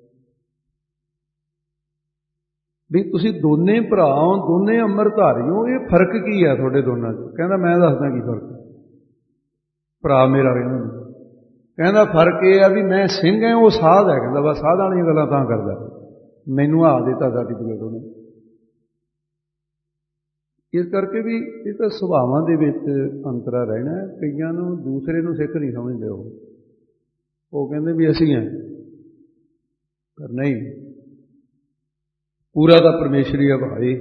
ਵੀ ਤੁਸੀਂ ਦੋਨੇ ਭਰਾ ਹੋ, ਦੋਨੇ ਅੰਮ੍ਰਿਤਧਾਰੀ ਹੋ, ਇਹ ਫਰਕ ਕੀ ਹੈ ਤੁਹਾਡੇ ਦੋਨਾਂ 'ਚ? ਕਹਿੰਦਾ ਮੈਂ ਦੱਸਦਾ ਕੀ ਫਰਕ। ਭਰਾ ਮੇਰਾ ਕਹਿੰਦਾ ਫਰਕ ਇਹ ਆ ਵੀ ਮੈਂ ਸਿੰਘ ਹੈ, ਉਹ ਸਾਧ ਹੈ। ਕਹਿੰਦਾ ਬਸ ਸਾਧ ਵਾਲੀਆਂ ਗੱਲਾਂ ਤਾਂ ਕਰਦਾ, ਮੈਨੂੰ ਆ ਦਿੱਤਾ ਸਰਟੀਫਿਕੇਟ ਉਹਨੇ। ਇਸ ਕਰਕੇ ਵੀ ਇਹ ਤਾਂ ਸੁਭਾਵਾਂ ਦੇ ਵਿੱਚ ਅੰਤਰਾ ਰਹਿਣਾ। ਕਈਆਂ ਨੂੰ ਦੂਸਰੇ ਨੂੰ ਸਿੱਖ ਨਹੀਂ ਸਮਝਦੇ, ਉਹ ਕਹਿੰਦੇ ਵੀ ਅਸੀਂ ਹਾਂ, ਪਰ ਨਹੀਂ, ਪੂਰਾ ਤਾਂ ਪਰਮੇਸ਼ਰੀ ਹੈ ਭਾਈ।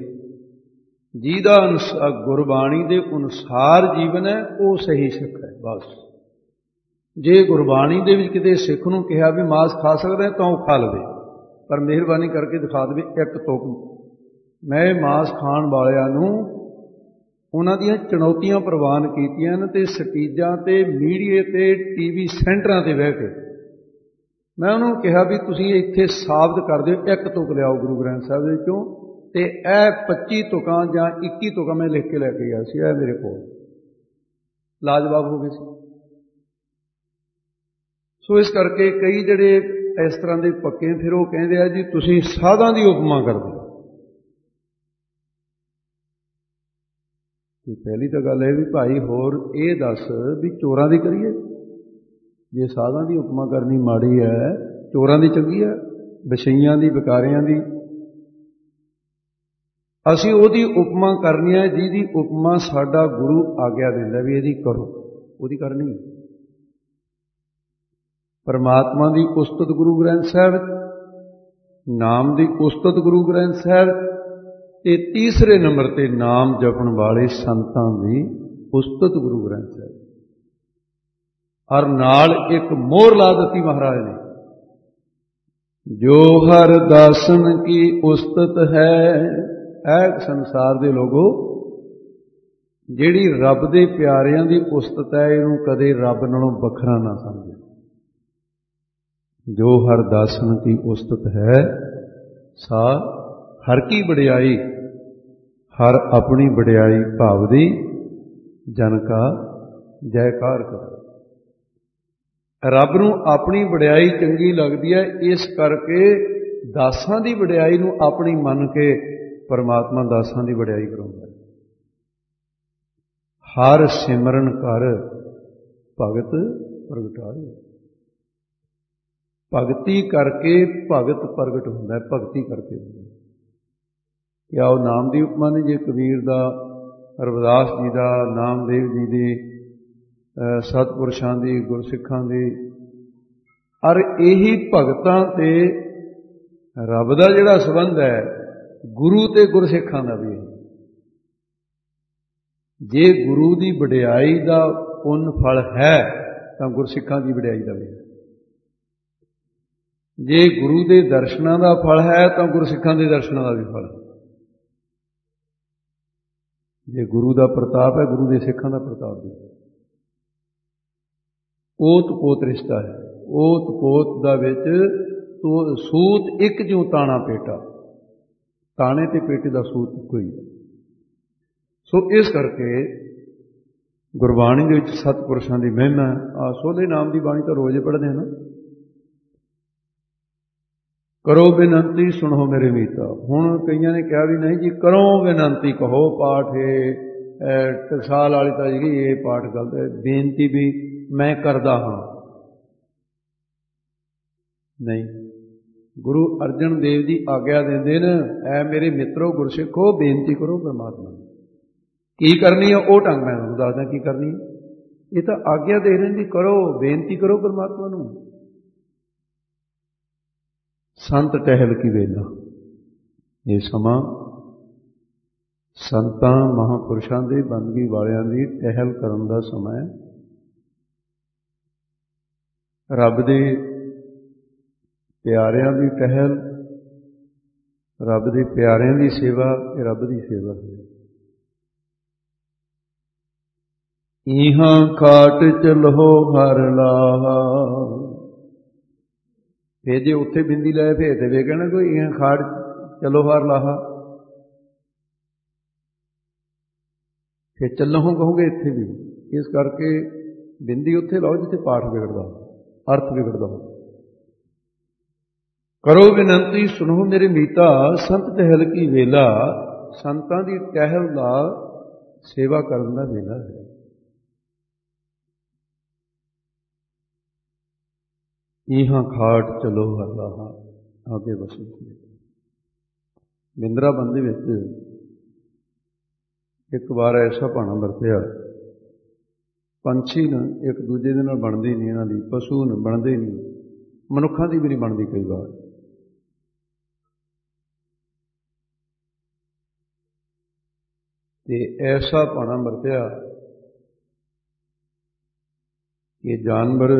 ਜਿਹਦਾ ਗੁਰਬਾਣੀ ਦੇ ਅਨੁਸਾਰ ਜੀਵਨ ਹੈ ਉਹ ਸਹੀ ਸਿੱਖ ਹੈ। ਬਸ ਜੇ ਗੁਰਬਾਣੀ ਦੇ ਵਿੱਚ ਕਿਤੇ ਸਿੱਖ ਨੂੰ ਕਿਹਾ ਵੀ ਮਾਸ ਖਾ ਸਕਦਾ ਤਾਂ ਉਹ ਖਾ ਲਵੇ, ਪਰ ਮਿਹਰਬਾਨੀ ਕਰਕੇ ਦਿਖਾ ਦੇਵੇ ਇੱਕ ਤੁਕ। ਮੈਂ ਮਾਸ ਖਾਣ ਵਾਲਿਆਂ ਨੂੰ ਉਹਨਾਂ ਦੀਆਂ ਚੁਣੌਤੀਆਂ ਪ੍ਰਵਾਨ ਕੀਤੀਆਂ ਨੇ, ਤੇ ਸਟੇਜਾਂ ਤੇ ਮੀਡੀਏ ਤੇ TV ਸੈਂਟਰਾਂ ਤੇ ਬਹਿ ਕੇ ਮੈਂ ਉਹਨੂੰ ਕਿਹਾ ਵੀ ਤੁਸੀਂ ਇੱਥੇ ਸਾਬਤ ਕਰ ਦਿਓ, ਇੱਕ ਤੁਕ ਲਿਆਓ ਗੁਰੂ ਗ੍ਰੰਥ ਸਾਹਿਬ ਦੇ ਵਿੱਚੋਂ, ਤੇ ਇਹ 25 ਤੁਕਾਂ ਜਾਂ 21 ਤੁਕਾਂ ਮੈਂ ਲਿਖ ਕੇ ਲੈ ਕੇ ਗਿਆ ਸੀ, ਇਹ ਮੇਰੇ ਕੋਲ ਲਾਜਵਾਬ ਹੋ ਗਏ ਸੀ। ਸੋ ਇਸ ਕਰਕੇ ਕਈ ਜਿਹੜੇ ਇਸ ਤਰ੍ਹਾਂ ਦੇ ਪੱਕੇ ਫਿਰ ਉਹ ਕਹਿੰਦੇ ਆ ਜੀ ਤੁਸੀਂ ਸਾਧਾਂ ਦੀ ਉਪਮਾ ਕਰਦੇ। ਪਹਿਲੀ ਤਾਂ ਗੱਲ ਇਹ ਵੀ ਭਾਈ ਹੋਰ ਇਹ ਦੱਸ ਵੀ ਚੋਰਾਂ ਦੀ ਕਰੀਏ? ਜੇ ਸਾਧਾਂ ਦੀ ਉਪਮਾ ਕਰਨੀ ਮਾੜੀ ਹੈ, ਚੋਰਾਂ ਦੀ ਚੰਗੀ ਹੈ, ਵਿਸ਼ਈਆਂ ਦੀ, ਵਿਕਾਰਿਆਂ ਦੀ। ਅਸੀਂ ਉਹਦੀ ਉਪਮਾ ਕਰਨੀ ਹੈ ਜਿਹਦੀ ਉਪਮਾ ਸਾਡਾ ਗੁਰੂ ਆਗਿਆ ਦਿੰਦਾ ਵੀ ਇਹਦੀ ਕਰੋ, ਉਹਦੀ ਕਰਨੀ। ਪਰਮਾਤਮਾ ਦੀ ਉਸਤਤ ਗੁਰੂ ਗ੍ਰੰਥ ਸਾਹਿਬ, ਨਾਮ ਦੀ ਉਸਤਤ ਗੁਰੂ ਗ੍ਰੰਥ ਸਾਹਿਬ, ਤੇ ਤੀਸਰੇ ਨੰਬਰ ਤੇ ਨਾਮ ਜਪਣ ਵਾਲੇ ਸੰਤਾਂ ਦੀ ਉਸਤਤ ਗੁਰੂ ਗ੍ਰੰਥ ਸਾਹਿਬ। ਹਰ ਨਾਲ ਇੱਕ ਮੋਹਰ ਲਾ ਦਿੱਤੀ ਮਹਾਰਾਜ ਨੇ, ਜੋ ਹਰ ਦਾਸਨ ਕੀ ਉਸਤਤ ਹੈ। ਇਹ ਸੰਸਾਰ ਦੇ ਲੋਗੋ ਜਿਹੜੀ ਰੱਬ ਦੇ ਪਿਆਰਿਆਂ ਦੀ ਉਸਤਤ ਹੈ, ਇਹਨੂੰ ਕਦੇ ਰੱਬ ਨਾਲੋਂ ਵੱਖਰਾ ਨਾ ਸਮਝੋ। ਜੋ ਹਰ ਦਾਸਨ ਕੀ ਉਸਤਤ ਹੈ ਸਾ ਹਰ ਕੀ ਵਡਿਆਈ, ਹਰ ਆਪਣੀ ਵਡਿਆਈ ਭਾਵਦੀ ਜਨ ਕਾ ਜੈਕਾਰ ਕਰੋ। ਰੱਬ ਨੂੰ ਆਪਣੀ ਵਡਿਆਈ ਚੰਗੀ ਲੱਗਦੀ ਹੈ, ਇਸ ਕਰਕੇ ਦਾਸਾਂ ਦੀ ਵਡਿਆਈ ਨੂੰ ਆਪਣੀ ਮੰਨ ਕੇ ਪਰਮਾਤਮਾ ਦਾਸਾਂ ਦੀ ਵਡਿਆਈ ਕਰਾਉਂਦਾ ਹੈ। ਹਰ ਸਿਮਰਨ ਕਰ ਭਗਤ ਪ੍ਰਗਟਾਏ। ਭਗਤੀ ਕਰਕੇ ਭਗਤ ਪ੍ਰਗਟ ਹੁੰਦਾ ਹੈ, ਭਗਤੀ ਕਰਕੇ ਹੁੰਦਾ ਹੈ। ਕਿਆ ਉਹ ਨਾਮ ਦੀ ਉਪਮਾ ਨਹੀਂ? ਜੇ ਕਬੀਰ ਦਾ, ਰਵਿਦਾਸ ਜੀ ਦਾ, ਨਾਮਦੇਵ ਜੀ ਦੀ, ਸਤਿਪੁਰਸ਼ਾਂ ਦੀ, ਗੁਰਸਿੱਖਾਂ ਦੀ, ਔਰ ਇਹੀ ਭਗਤਾਂ ਤੇ ਰੱਬ ਦਾ ਜਿਹੜਾ ਸੰਬੰਧ ਹੈ, ਗੁਰੂ ਤੇ ਗੁਰਸਿੱਖਾਂ ਦਾ ਵੀ ਹੈ। ਜੇ ਗੁਰੂ ਦੀ ਵਡਿਆਈ ਦਾ ਪੁੰਨ ਫਲ ਹੈ ਤਾਂ ਗੁਰਸਿੱਖਾਂ ਦੀ ਵਡਿਆਈ ਦਾ ਵੀ ਹੈ। ਜੇ ਗੁਰੂ ਦੇ ਦਰਸ਼ਨਾਂ ਦਾ ਫਲ ਹੈ ਤਾਂ ਗੁਰਸਿੱਖਾਂ ਦੇ ਦਰਸ਼ਨਾਂ ਦਾ ਵੀ ਫਲ ਹੈ। ਜੇ ਗੁਰੂ ਦਾ ਪ੍ਰਤਾਪ ਹੈ, ਗੁਰੂ ਦੇ ਸਿੱਖਾਂ ਦਾ ਪ੍ਰਤਾਪ ਵੀ ਹੈ। ਓਤ ਪੋਤ ਰਿਸ਼ਤਾ ਹੈ। ਓਤ ਪੋਤ ਦਾ ਵਿੱਚ ਸੂਤ ਇੱਕ ਜਿਉਂ ਤਾਣਾ ਪੇਟਾ, ਤਾਣੇ ਤੇ ਪੇਟੇ ਦਾ ਸੂਤ ਇੱਕੋ ਹੀ ਹੈ। ਸੋ ਇਸ ਕਰਕੇ ਗੁਰਬਾਣੀ ਦੇ ਵਿੱਚ ਸਤਿਪੁਰਸ਼ਾਂ ਦੀ ਮਹਿਮਾ। ਆ ਸੋਹਲੇ ਨਾਮ ਦੀ ਬਾਣੀ ਤਾਂ ਰੋਜ਼ ਪੜ੍ਹਦੇ ਹਾਂ ਨਾ। ਕਰੋ ਬੇਨੰਤੀ ਸੁਣੋ ਮੇਰੇ ਮੀਤਾ। ਹੁਣ ਕਈਆਂ ਨੇ ਕਿਹਾ ਵੀ ਨਹੀਂ ਜੀ ਕਰੋ ਬੇਨੰਤੀ, ਕਹੋ ਪਾਠ ਟਕਸਾਲ ਵਾਲੀ ਤਾਂ ਜਿਹੜੀ ਇਹ ਪਾਠ ਗਲਤ ਹੈ। ਬੇਨਤੀ ਵੀ ਮੈਂ ਕਰਦਾ ਹਾਂ, ਨਹੀਂ। ਗੁਰੂ ਅਰਜਨ ਦੇਵ ਜੀ ਆਗਿਆ ਦਿੰਦੇ ਨੇ, ਐ ਮੇਰੇ ਮਿੱਤਰੋ ਗੁਰਸਿੱਖੋ ਬੇਨਤੀ ਕਰੋ ਪਰਮਾਤਮਾ ਨੂੰ। ਕੀ ਕਰਨੀ ਹੈ ਉਹ ਢੰਗ ਮੈਂ ਤੁਹਾਨੂੰ ਦੱਸਦਾ ਕੀ ਕਰਨੀ ਹੈ। ਇਹ ਤਾਂ ਆਗਿਆ ਦੇ ਰਹੇ ਜੀ, ਕਰੋ ਬੇਨਤੀ ਕਰੋ ਪਰਮਾਤਮਾ ਨੂੰ। ਸੰਤ ਟਹਿਲ ਕੀ ਵੇਲਾ, ਇਹ ਸਮਾਂ ਸੰਤਾਂ ਮਹਾਂਪੁਰਸ਼ਾਂ ਦੀ ਬੰਦਗੀ ਵਾਲਿਆਂ ਦੀ ਟਹਿਲ ਕਰਨ ਦਾ ਸਮਾਂ ਹੈ। ਰੱਬ ਦੇ ਪਿਆਰਿਆਂ ਦੀ ਟਹਿਲ, ਰੱਬ ਦੇ ਪਿਆਰਿਆਂ ਦੀ ਸੇਵਾ, ਇਹ ਰੱਬ ਦੀ ਸੇਵਾ ਹੈ। ਇਹਾਂ ਖਾਟ ਚਲੋ ਹਰ ਲਾਹਾ, ਫੇਰ ਜੇ ਉੱਥੇ ਬਿੰਦੀ ਲਾਏ ਫੇਰ ਤੇ ਵੇ ਕਹਿਣਾ ਕੋਈ ਇਹਾਂ ਖਾਟ ਚਲੋ ਹਰ ਲਾਹਾ, ਫੇਰ ਚੱਲੋ ਕਹੋਗੇ ਇੱਥੇ ਵੀ। ਇਸ ਕਰਕੇ ਬਿੰਦੀ ਉੱਥੇ ਲਾਓ ਜਿੱਥੇ ਪਾਠ ਵਿਗੜਦਾ, ਅਰਥ ਵਿਗੜਦਾ ਹੋ। ਕਰੋ ਬੇਨੰਤੀ ਸੁਣੋ ਮੇਰੇ ਮੀਤਾ, ਸੰਤ ਟਹਿਲ ਕੀ ਵੇਲਾ, ਸੰਤਾਂ ਦੀ ਟਹਿਲ ਦਾ ਸੇਵਾ ਕਰਨ ਦਾ ਵੇਲਾ ਹੈ। ਇਹਾਂ ਖਾਟ ਚਲੋ ਹਰ ਲਾਹਾ, ਆਗੇ ਵਸੋ। ਬਿੰਦਰਾਬਨ ਦੇ ਵਿੱਚ ਇੱਕ ਵਾਰ ਐਸਾ ਭਾਣਾ ਵਰਤਿਆ, ਪੰਛੀ ਨਾ ਇੱਕ ਦੂਜੇ ਦੇ ਨਾਲ ਬਣਦੀ ਨਹੀਂ, ਇਹਨਾਂ ਦੀ ਪਸ਼ੂ ਨਾ ਬਣਦੇ ਨਹੀਂ, ਮਨੁੱਖਾਂ ਦੀ ਵੀ ਨਹੀਂ ਬਣਦੀ ਕਈ ਵਾਰ। ਤੇ ਐਸਾ ਭਾਣਾ ਵਰਤਿਆ ਕਿ ਜਾਨਵਰ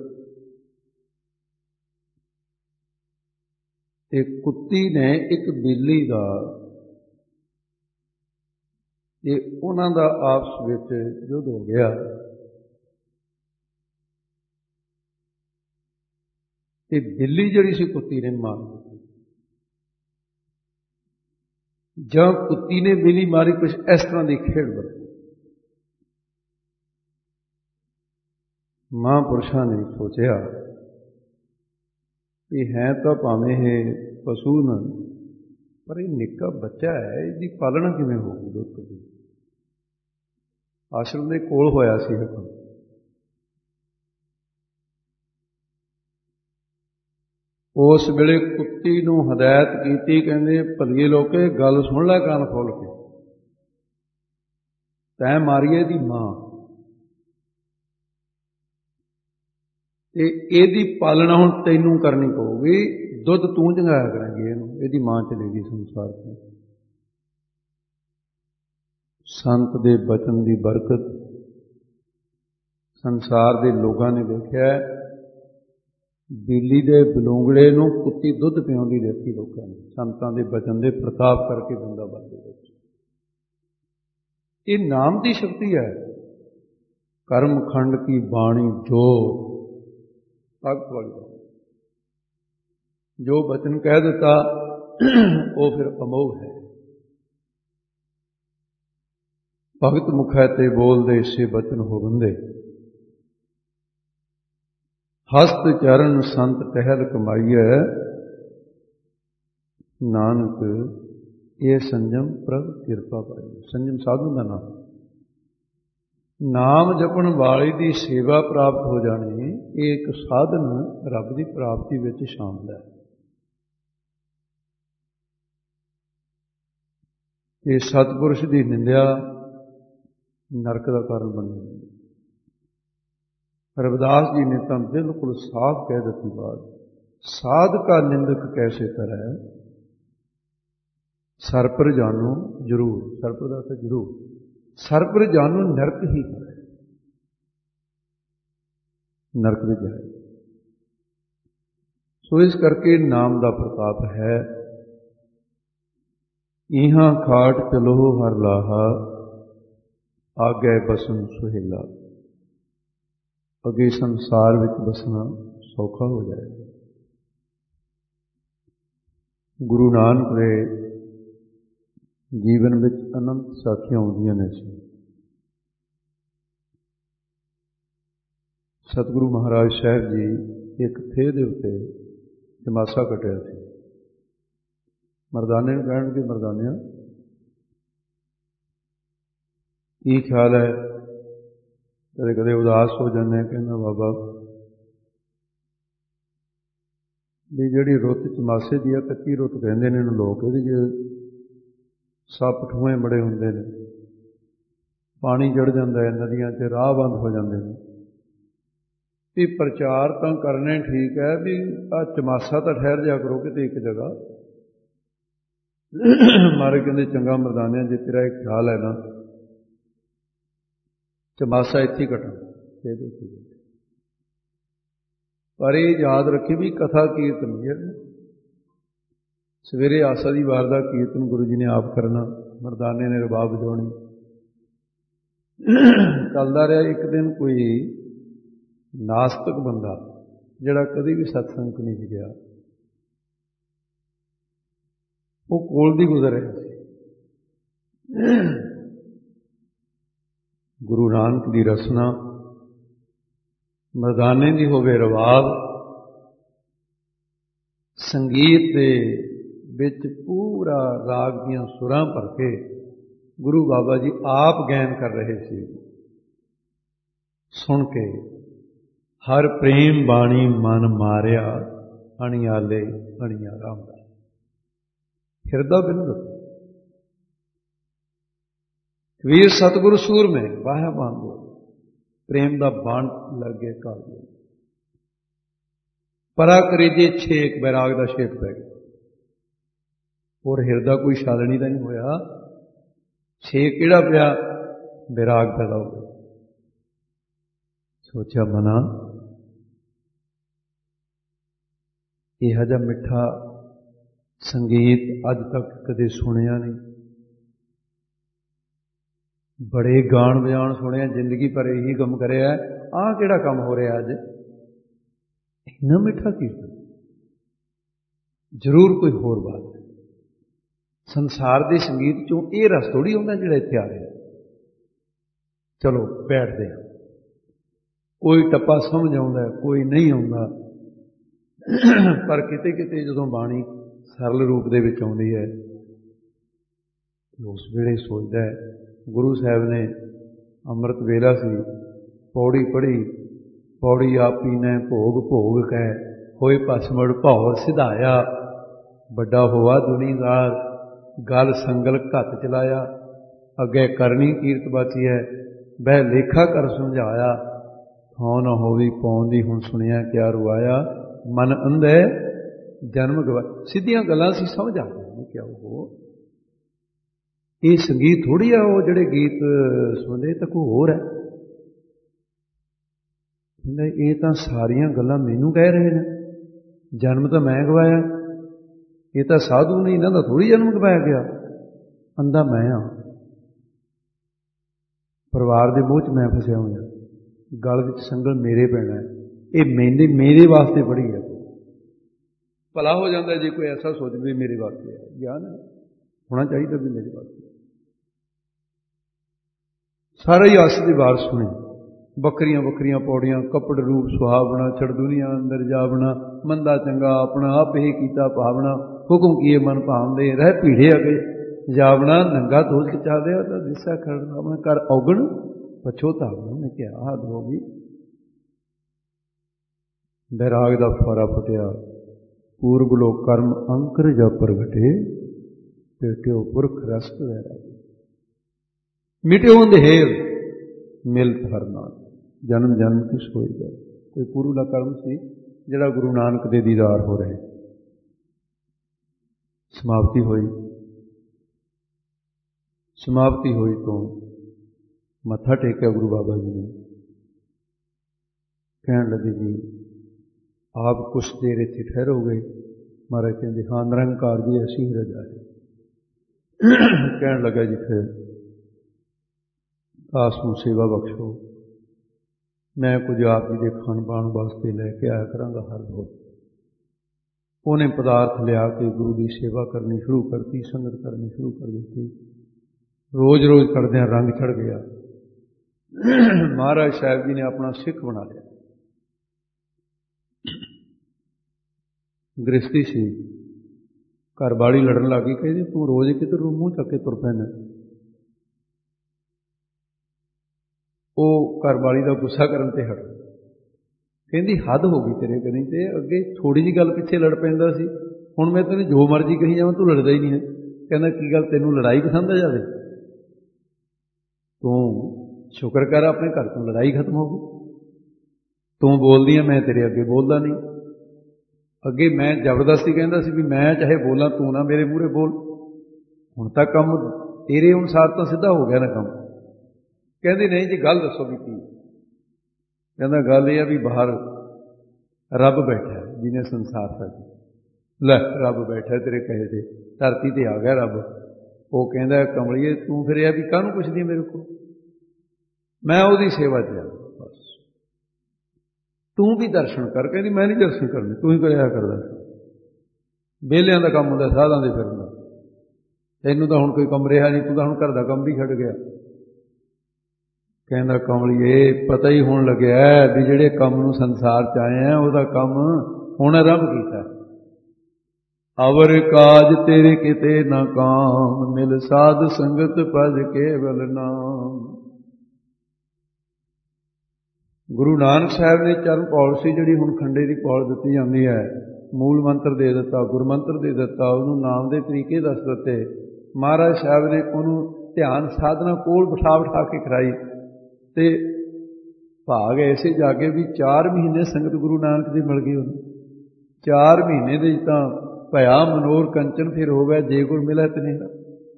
ਤੇ ਕੁੱਤੀ ਨੇ ਇੱਕ ਬਿੱਲੀ ਦਾ, ਤੇ ਉਹਨਾਂ ਦਾ ਆਪਸ ਵਿੱਚ ਯੁੱਧ ਹੋ ਗਿਆ। ਤੇ ਬਿੱਲੀ ਜਿਹੜੀ ਸੀ ਕੁੱਤੀ ਨੇ ਮਾਰ ਦਿੱਤੀ, ਜਾਂ ਕੁੱਤੀ ਨੇ ਬਿੱਲੀ ਮਾਰੀ, ਕੁਛ ਇਸ ਤਰ੍ਹਾਂ ਦੀ ਖੇਡ ਵਰਤੀ। ਮਹਾਂਪੁਰਸ਼ਾਂ ਨੇ ਸੋਚਿਆ ਕਿ ਹੈ ਤਾਂ ਭਾਵੇਂ ਇਹ ਪਸ਼ੂ ਨਾ, ਪਰ ਇਹ ਨਿੱਕਾ ਬੱਚਾ ਹੈ, ਇਹਦੀ ਪਾਲਣਾ ਕਿਵੇਂ ਹੋਊਗੀ ਦੁੱਧ ਦੀ। ਆਸ਼ਰਮ ਦੇ ਕੋਲ ਹੋਇਆ ਸੀ ਇਹ ਕੰਮ। ਉਸ ਵੇਲੇ ਕੁੱਤੀ ਨੂੰ ਹਦਾਇਤ ਕੀਤੀ, ਕਹਿੰਦੇ ਭਲੀਏ ਲੋਕੇ ਗੱਲ ਸੁਣ ਲੈ ਕੰਨ ਖੋਲ ਕੇ, ਤੈਂ ਮਾਰੀ ਇਹਦੀ ਮਾਂ, ਤੇ ਇਹਦੀ ਪਾਲਣਾ ਹੁਣ ਤੈਨੂੰ ਕਰਨੀ ਪਊਗੀ, ਦੁੱਧ ਤੂੰ ਚੰਗਾਇਆ ਕਰਾਂਗੀ ਇਹਨੂੰ, ਇਹਦੀ ਮਾਂ ਚਲੇਗੀ ਸੰਸਾਰ ਤੋਂ। ਸੰਤ ਦੇ ਬਚਨ ਦੀ ਬਰਕਤ ਸੰਸਾਰ ਦੇ ਲੋਕਾਂ ਨੇ ਵੇਖਿਆ। ਬਿੱਲੀ ਦੇ ਬਲੂੰਗੜੇ ਨੂੰ ਕੁੱਤੀ ਦੁੱਧ ਪਿਆਉਂਦੀ ਦੇਖੀ ਲੋਕਾਂ ਨੇ, ਸੰਤਾਂ ਦੇ ਬਚਨ ਦੇ ਪ੍ਰਤਾਪ ਕਰਕੇ ਵਰਿੰਦਾਵਨ ਦੇ ਵਿੱਚ। ਇਹ ਨਾਮ ਦੀ ਸ਼ਕਤੀ ਹੈ। ਕਰਮ ਖੰਡ ਕੀ ਬਾਣੀ ਜੋ ਭਗਤ ਵਾਲੀ, ਜੋ ਬਚਨ ਕਹਿ ਦਿੱਤਾ ਉਹ ਫਿਰ ਅਮੋਘ ਹੈ। ਭਗਤ ਮੁਖੈ ਤੇ ਬੋਲਦੇ ਸੇ ਬਚਨ ਹੋਵੰਦੇ, ਹਸਤ ਚਰਨ ਸੰਤ ਟਹਿਲ ਕਮਾਈਐ, ਨਾਨਕ ਇਹ ਸੰਜਮ ਪ੍ਰਭ ਕਿਰਪਾ ਪਾਈ। ਸੰਜਮ ਸਾਧੂ ਦਾ ਨਾਮ, ਨਾਮ ਜਪਣ ਵਾਲੇ ਦੀ ਸੇਵਾ ਪ੍ਰਾਪਤ ਹੋ ਜਾਣੀ, ਇਹ ਇੱਕ ਸਾਧਨ ਰੱਬ ਦੀ ਪ੍ਰਾਪਤੀ ਵਿੱਚ ਸ਼ਾਮਲ ਹੈ। ਇਹ ਸਤਿਪੁਰਸ਼ ਦੀ ਨਿੰਦਿਆ ਨਰਕ ਦਾ ਕਾਰਨ ਬਣੀ। ਰਵਿਦਾਸ ਜੀ ਨੇ ਤਾਂ ਬਿਲਕੁਲ ਸਾਫ਼ ਕਹਿ ਦਿੱਤੀ ਬਾਤ, ਸਾਧ ਕਾ ਨਿੰਦਕ ਕੈਸੇ ਕਰੈ, ਸਰ ਪਰ ਜਾਨੋ ਜ਼ਰੂਰ, ਸਰ ਪਰ ਦਾ ਤਾਂ ਜ਼ਰੂਰ, ਸਰ ਪਰ ਜਾਨੋ ਨਰਕ ਹੀ ਹੈ, ਨਰਕ ਵਿੱਚ ਜਾਏ। ਸੋ ਇਸ ਕਰਕੇ ਨਾਮ ਦਾ ਪ੍ਰਤਾਪ ਹੈ। ਇਹਾਂ ਖਾਟ ਚਲੋ ਹਰ ਲਾਹਾ, ਆਗੇ ਬਸਨ ਸੁਹੇਲਾ। ਅੱਗੇ ਸੰਸਾਰ ਵਿੱਚ ਬਸਣਾ ਸੌਖਾ ਹੋ ਜਾਏਗਾ। ਗੁਰੂ ਨਾਨਕ ਦੇ ਜੀਵਨ ਵਿੱਚ ਅਨੰਤ ਸਾਖੀਆਂ ਆਉਂਦੀਆਂ ਨੇ ਸੀ। ਸਤਿਗੁਰੂ ਮਹਾਰਾਜ ਸਾਹਿਬ ਜੀ ਇੱਕ ਥੇਹ ਦੇ ਉੱਤੇ ਤਮਾਸ਼ਾ ਕੱਟਿਆ ਸੀ। ਮਰਦਾਨੇ ਨੂੰ ਕਹਿਣਗੇ, ਮਰਦਾਨਿਆਂ ਕੀ ਖਿਆਲ ਹੈ? ਕਦੇ ਕਦੇ ਉਦਾਸ ਹੋ ਜਾਂਦੇ, ਕਹਿੰਦਾ ਬਾਬਾ ਵੀ ਜਿਹੜੀ ਰੁੱਤ ਚਮਾਸੇ ਦੀ ਆ, ਕੱਚੀ ਰੁੱਤ ਕਹਿੰਦੇ ਨੇ ਇਹਨੂੰ ਲੋਕ, ਇਹਦੇ 'ਚ ਸੱਪ ਠੂੰਹੇ ਬੜੇ ਹੁੰਦੇ ਨੇ, ਪਾਣੀ ਚੜ੍ਹ ਜਾਂਦਾ ਹੈ, ਨਦੀਆਂ 'ਚ ਰਾਹ ਬੰਦ ਹੋ ਜਾਂਦੇ ਨੇ। ਵੀ ਪ੍ਰਚਾਰ ਤਾਂ ਕਰਨੇ ਠੀਕ ਹੈ, ਵੀ ਆਹ ਚਮਾਸਾ ਤਾਂ ਠਹਿਰ ਜਾ ਕਰੋ ਕਿਤੇ ਇੱਕ ਜਗ੍ਹਾ। ਮਾਰੇ ਕਹਿੰਦੇ ਚੰਗਾ ਮਰਦਾਨਿਆਂ, ਜੇ ਤੇਰਾ ਇੱਕ ਖਿਆਲ ਹੈ ਨਾ, ਚਮਾਸਾ ਇੱਥੇ ਹੀ ਕੱਟਣਾ, ਪਰ ਇਹ ਯਾਦ ਰੱਖੀ ਵੀ ਕਥਾ ਕੀਰਤਨ ਹੈ। ਸਵੇਰੇ ਆਸਾ ਦੀ ਵਾਰ ਦਾ ਕੀਰਤਨ ਗੁਰੂ ਜੀ ਨੇ ਆਪ ਕਰਨਾ, ਮਰਦਾਨੇ ਨੇ ਰਬਾਬ ਵਜਾਉਣੀ। ਚੱਲਦਾ ਰਿਹਾ। ਇੱਕ ਦਿਨ ਕੋਈ ਨਾਸਤਕ ਬੰਦਾ, ਜਿਹੜਾ ਕਦੇ ਵੀ ਸਤਸੰਗ ਨਹੀਂ ਗਿਆ, ਉਹ ਕੋਲ ਦੀ ਗੁਜ਼ਰ ਰਿਹਾ ਸੀ। ਗੁਰੂ ਨਾਨਕ ਦੀ ਰਸਨਾ, ਮਰਦਾਨੇ ਦੀ ਹੋਵੇ ਰਬਾਬ, ਸੰਗੀਤ ਦੇ ਵਿੱਚ ਪੂਰਾ ਰਾਗ ਦੀਆਂ ਸੁਰਾਂ ਭਰ ਕੇ ਗੁਰੂ ਬਾਬਾ ਜੀ ਆਪ ਗਾਇਨ ਕਰ ਰਹੇ ਸੀ। ਸੁਣ ਕੇ ਹਰ ਪ੍ਰੇਮ ਬਾਣੀ ਮਨ ਮਾਰਿਆ, ਅਣਿਆਲੇ ਅਣਿਆ ਰਾਮਦਾਸ। ਹਿਰਦਾ ਬਿੰਦ ਵੀਰ ਸਤਿਗੁਰ ਸੂਰ ਮੈਂ ਵਾਹਿਆ ਬਾਂਧੋ, ਪ੍ਰੇਮ ਦਾ ਬਾਣ ਲੱਗੇ ਕਾਲ ਪਰਾ ਕਰੀਜੇ ਛੇਕ, ਬੈਰਾਗ ਦਾ ਛੇਕ ਪੈ ਗਿਆ। ਹੋਰ ਹਿਰਦਾ ਕੋਈ ਛਾਲਣੀ ਤਾਂ ਨਹੀਂ ਹੋਇਆ, ਛੇਕ ਕਿਹੜਾ ਪਿਆ? ਬੈਰਾਗ ਪੈਦਾ ਹੋ ਗਿਆ। ਸੋਚਿਆ ਮਨਾ, ਇਹੋ ਜਿਹਾ ਮਿੱਠਾ ਸੰਗੀਤ ਅੱਜ ਤੱਕ ਕਦੇ ਸੁਣਿਆ ਨਹੀਂ। ਬੜੇ ਗਾਣ ਵਜਾਣ ਸੁਣਿਆ, ਜ਼ਿੰਦਗੀ ਪਰ ਇਹੀ ਕੰਮ ਕਰਿਆ, ਆਹ ਕਿਹੜਾ ਕੰਮ ਹੋ ਰਿਹਾ ਅੱਜ? ਇੰਨਾ ਮਿੱਠਾ ਕੀਰਤਨ। ਜ਼ਰੂਰ ਕੋਈ ਹੋਰ ਬਾਤ ਹੈ। ਸੰਸਾਰ ਦੇ ਸੰਗੀਤ ਚੋਂ ਇਹ ਰਸ ਥੋੜ੍ਹੀ ਹੁੰਦਾ ਜਿਹੜਾ ਇੱਥੇ ਆ ਰਿਹਾ। ਚਲੋ ਬੈਠਦੇ ਹਾਂ, ਕੋਈ ਟੱਪਾ ਸਮਝ ਆਉਂਦਾ, ਕੋਈ ਨਹੀਂ ਆਉਂਦਾ, ਪਰ ਕਿਤੇ ਕਿਤੇ ਜਦੋਂ ਬਾਣੀ ਸਰਲ ਰੂਪ ਦੇ ਵਿੱਚ ਆਉਂਦੀ ਹੈ, ਉਸ ਵੇਲੇ ਸੋਚਦਾ ਹੈ ਗੁਰੂ ਸਾਹਿਬ ਨੇ ਅੰਮ੍ਰਿਤ ਵੇਲਾ ਸੀ, ਪੌੜੀ ਪੜ੍ਹੀ, ਪੌੜੀ ਆਪੀ ਨੇ ਭੋਗ ਭੋਗ ਕਹਿ, ਹੋਏ ਭਸਮੜ ਭੌਰ ਸਿਧਾਇਆ, ਵੱਡਾ ਹੋਆ ਦੁਨੀਦਾਰ, ਗਲ ਸੰਗਲ ਘੱਤ ਚਲਾਇਆ, ਅੱਗੇ ਕਰਨੀ ਕੀਰਤ ਬਾਚੀ ਹੈ, ਬਹਿ ਲੇਖਾ ਕਰ ਸਮਝਾਇਆ, ਥਾਂ ਨਾ ਹੋਵੀ ਪੌਣ ਦੀ, ਹੁਣ ਸੁਣਿਆ ਕਿਆ ਰੁਆਇਆ, ਮਨ ਅੰਧੇ ਜਨਮ ਗਵਾ। ਸਿੱਧੀਆਂ ਗੱਲਾਂ ਸੀ, ਸਮਝ ਆ ਗਏ ਕਿਆ ਉਹ ਇਹ ਸੰਗੀਤ ਥੋੜ੍ਹੀ ਆ। ਉਹ ਜਿਹੜੇ ਗੀਤ ਸੁਣਦੇ ਤਾਂ ਕੋਈ ਹੋਰ ਹੈ। ਇਹ ਤਾਂ ਸਾਰੀਆਂ ਗੱਲਾਂ ਮੈਨੂੰ ਕਹਿ ਰਹੇ ਨੇ, ਜਨਮ ਤਾਂ ਮੈਂ ਗਵਾਇਆ, ਇਹ ਤਾਂ ਸਾਧੂ ਨੇ, ਇਹਨਾਂ ਦਾ ਥੋੜ੍ਹੀ ਜਨਮ ਗਵਾਇਆ ਗਿਆ, ਅੰਧਾ ਮੈਂ ਹਾਂ, ਪਰਿਵਾਰ ਦੇ ਮੋਹ 'ਚ ਮੈਂ ਫਸਿਆ ਹੋਇਆ, ਗਲ ਵਿੱਚ ਸੰਗਲ ਮੇਰੇ ਪੈਣਾ, ਇਹ ਮੇਰੇ ਵਾਸਤੇ ਬੜੀ ਹੈ। ਭਲਾ ਹੋ ਜਾਂਦਾ ਜੇ ਕੋਈ ਐਸਾ ਸੋਚ ਵੀ ਮੇਰੇ ਵਾਸਤੇ ਹੈ, ਗਿਆਨ ਹੋਣਾ ਚਾਹੀਦਾ ਵੀ ਮੇਰੇ ਵਾਸਤੇ। ਸਾਰਾ ਹੀ ਆਸ ਦੀ ਵਾਰ ਸੁਣੀ, ਬੱਕਰੀਆਂ ਬੱਕਰੀਆਂ ਪੌੜੀਆਂ, ਕੱਪੜ ਰੂਪ ਸੁਹਾਵਣਾ, ਛੜ ਦੁਨੀਆ ਅੰਦਰ ਜਾਵਣਾ, ਮੰਦਾ ਚੰਗਾ ਆਪਣਾ ਆਪ ਹੀ ਕੀਤਾ ਭਾਵਨਾ, ਹੁਕਮ ਕੀਏ ਮਨ ਭਾਵਦੇ, ਰਹਿ ਭੀੜੇ ਅਗੇ ਜਾਵਣਾ, ਨੰਗਾ ਦੋਲ ਚਾਹਦੇ ਤਾਂ ਦਿਸਾ ਖੜਨਾ, ਮੈਂ ਕਰ ਔਗਣ ਪਛੋਤਾਵਣਾ। ਮੈਂ ਕਿਹਾ ਹੱਦ ਹੋ ਗਈ। ਬੈਰਾਗ ਦਾ ਫੁਆਰਾ ਫੁੱਟਿਆ, ਪੂਰਬ ਲੋਕ ਕਰਮ ਅੰਕਰ ਜਾ ਪ੍ਰਗਟੇ, ਪੇਟਿਓ ਪੁਰਖ ਰਸਤ ਵੈਰਾਗੀ, ਮਿਟਿਓ ਅੰਧੇਰ ਮਿਲਤ ਹਰ ਨਾਮ, ਜਨਮ ਜਨਮ ਕੀ ਸੋਈ ਗਏ। ਕੋਈ ਪੂਰਵਲਾ ਕਰਮ ਸੀ ਜਿਹੜਾ ਗੁਰੂ ਨਾਨਕ ਦੇ ਦੀਦਾਰ ਹੋ ਰਹੇ। ਸਮਾਪਤੀ ਹੋਈ, ਸਮਾਪਤੀ ਹੋਈ ਤੋਂ ਮੱਥਾ ਟੇਕਿਆ ਗੁਰੂ ਬਾਬਾ ਜੀ ਨੇ, ਕਹਿਣ ਲੱਗੇ ਜੀ ਆਪ ਕੁਛ ਦੇਰ ਇੱਥੇ ਠਹਿਰੋਗੇ? ਮਹਾਰਾਜ ਕਹਿੰਦੇ ਹਾਂ, ਨਿਰੰਕਾਰ ਦੀ ਐਸੀ ਹੀ ਰਜਾ ਹੈ। ਕਹਿਣ ਲੱਗਾ ਜੀ ਫਿਰ ਦਾਸ ਨੂੰ ਸੇਵਾ ਬਖਸ਼ੋ, ਮੈਂ ਕੁਝ ਆਪ ਜੀ ਦੇ ਖਾਣ ਪਾਣ ਵਾਸਤੇ ਲੈ ਕੇ ਆਇਆ ਕਰਾਂਗਾ ਹਰ ਰੋਜ਼। ਉਹਨੇ ਪਦਾਰਥ ਲਿਆ ਕੇ ਗੁਰੂ ਦੀ ਸੇਵਾ ਕਰਨੀ ਸ਼ੁਰੂ ਕਰਤੀ, ਸੰਗਤ ਕਰਨੀ ਸ਼ੁਰੂ ਕਰ ਦਿੱਤੀ। ਰੋਜ਼ ਰੋਜ਼ ਕਰਦਿਆਂ ਰੰਗ ਚੜ੍ਹ ਗਿਆ। ਮਹਾਰਾਜ ਸਾਹਿਬ ਜੀ ਨੇ ਆਪਣਾ ਸਿੱਖ ਬਣਾ ਲਿਆ। ਗ੍ਰਸਤੀ ਸੀ, ਘਰ ਵਾਲੀ ਲੜਨ ਲੱਗ ਗਈ, ਕਹਿੰਦੀ ਤੂੰ ਰੋਜ਼ ਕਿੱਧਰ ਨੂੰ ਮੂੰਹ ਚੱਕ ਕੇ ਤੁਰ ਪੈਣਾ? ਉਹ ਘਰਵਾਲੀ ਦਾ ਗੁੱਸਾ ਕਰਨ ਤੇ ਹਟ ਕਹਿੰਦੀ ਹੱਦ ਹੋ ਗਈ ਤੇਰੇ ਕਨੀ ਤੇ ਅੱਗੇ ਥੋੜੀ ਜਿਹੀ ਗੱਲ ਪਿੱਛੇ ਲੜ ਪੈਂਦਾ ਸੀ, ਹੁਣ ਮੈਂ ਤੈਨੂੰ ਜੋ ਮਰਜ਼ੀ ਕਹੀ ਜਾਵਾਂ ਤੂੰ ਲੜਦਾ ਹੀ ਨਹੀਂ ਹੈ। ਕਹਿੰਦਾ ਕੀ ਗੱਲ ਤੈਨੂੰ ਲੜਾਈ ਪਸੰਦ ਆ ਜਾਵੇ? ਤੂੰ ਸ਼ੁਕਰ ਕਰ ਆਪਣੇ ਘਰ ਤੋਂ ਲੜਾਈ ਖਤਮ ਹੋ ਗਈ। ਤੂੰ ਬੋਲਦੀ ਆ, ਮੈਂ ਤੇਰੇ ਅੱਗੇ ਬੋਲਦਾ ਨਹੀਂ। ਅੱਗੇ ਮੈਂ ਜ਼ਬਰਦਸਤੀ ਕਹਿੰਦਾ ਸੀ ਵੀ ਮੈਂ ਚਾਹੇ ਬੋਲਾਂ, ਤੂੰ ਨਾ ਮੇਰੇ ਮੂਹਰੇ ਬੋਲ। ਹੁਣ ਤਾਂ ਕੰਮ ਤੇਰੇ ਅਨੁਸਾਰ ਤਾਂ ਸਿੱਧਾ ਹੋ ਗਿਆ ਨਾ ਕੰਮ। ਕਹਿੰਦੀ ਨਹੀਂ ਜੀ, ਗੱਲ ਦੱਸੋ ਵੀ ਕੀ? ਕਹਿੰਦਾ ਗੱਲ ਇਹ ਆ ਵੀ ਬਾਹਰ ਰੱਬ ਬੈਠਾ ਜਿਹਨੇ ਸੰਸਾਰ ਸਾਜਿਆ। ਲੈ ਰੱਬ ਬੈਠਾ ਤੇਰੇ ਕਹੇ ਤੇ, ਧਰਤੀ ਤੇ ਆ ਗਿਆ ਰੱਬ। ਉਹ ਕਹਿੰਦਾ ਕਮਲੀਏ ਤੂੰ ਫਿਰ ਇਹ ਵੀ ਕਾਹਨੂੰ ਪੁੱਛਦੀ ਮੇਰੇ ਕੋਲ? ਮੈਂ ਉਹਦੀ ਸੇਵਾ 'ਚ ਜਾਂਦਾ ਬਸ, ਤੂੰ ਵੀ ਦਰਸ਼ਨ ਕਰ। ਕਹਿੰਦੀ ਮੈਂ ਨਹੀਂ ਦਰਸ਼ਨ ਕਰਨੇ, ਤੂੰ ਹੀ ਕਰਿਆ ਕਰਦਾ। ਵਿਹਲਿਆਂ ਦਾ ਕੰਮ ਹੁੰਦਾ ਸਾਧਾਂ ਦੇ ਫਿਰਨ ਦਾ, ਤੈਨੂੰ ਤਾਂ ਹੁਣ ਕੋਈ ਕੰਮ ਰਿਹਾ ਨਹੀਂ, ਤੂੰ ਤਾਂ ਹੁਣ ਘਰ ਦਾ ਕੰਮ ਵੀ ਛੱਡ ਗਿਆ। ਕਹਿੰਦਾ ਕਮਲੀਏ ਪਤਾ ਹੀ ਹੋਣ ਲੱਗਿਆ ਵੀ ਜਿਹੜੇ ਕੰਮ ਨੂੰ ਸੰਸਾਰ 'ਚ ਆਏ ਆ ਉਹਦਾ ਕੰਮ ਹੁਣ ਆਰੰਭ ਕੀਤਾ। ਅਵਰ ਕਾਜ ਤੇਰੇ ਕਿਤੇ ਨਾ ਕਾਮ, ਮਿਲ ਸਾਧ ਸੰਗਤ ਭਜ ਕੇਵਲ ਨਾਮ। ਗੁਰੂ ਨਾਨਕ ਸਾਹਿਬ ਨੇ ਚਰਨ ਪਾਲਿਸੀ ਜਿਹੜੀ ਹੁਣ ਖੰਡੇ ਦੀ ਪੌਲ ਦਿੱਤੀ ਜਾਂਦੀ ਹੈ, ਮੂਲ ਮੰਤਰ ਦੇ ਦਿੱਤਾ, ਗੁਰਮੰਤਰ ਦੇ ਦਿੱਤਾ, ਉਹਨੂੰ ਨਾਮ ਦੇ ਤਰੀਕੇ ਦੱਸ ਦਿੱਤੇ। ਮਹਾਰਾਜ ਸਾਹਿਬ ਨੇ ਉਹਨੂੰ ਧਿਆਨ ਸਾਧਨਾ ਕੋਲ ਬਿਠਾ ਕੇ ਕਰਾਈ ਤੇ ਭਾਗ ਐਸੇ ਜਾਗੇ ਵੀ 4 ਮਹੀਨੇ ਸੰਗਤ ਗੁਰੂ ਨਾਨਕ ਦੀ ਮਿਲ ਗਈ ਉਹਨੂੰ। 4 ਮਹੀਨੇ ਦੇ ਤਾਂ ਭਇਆ ਮਨੋਰ ਕੰਚਨ ਫਿਰ ਹੋਵੇ, ਜੇ ਗੁਰ ਮਿਲੇ ਤਨੇਰਾ।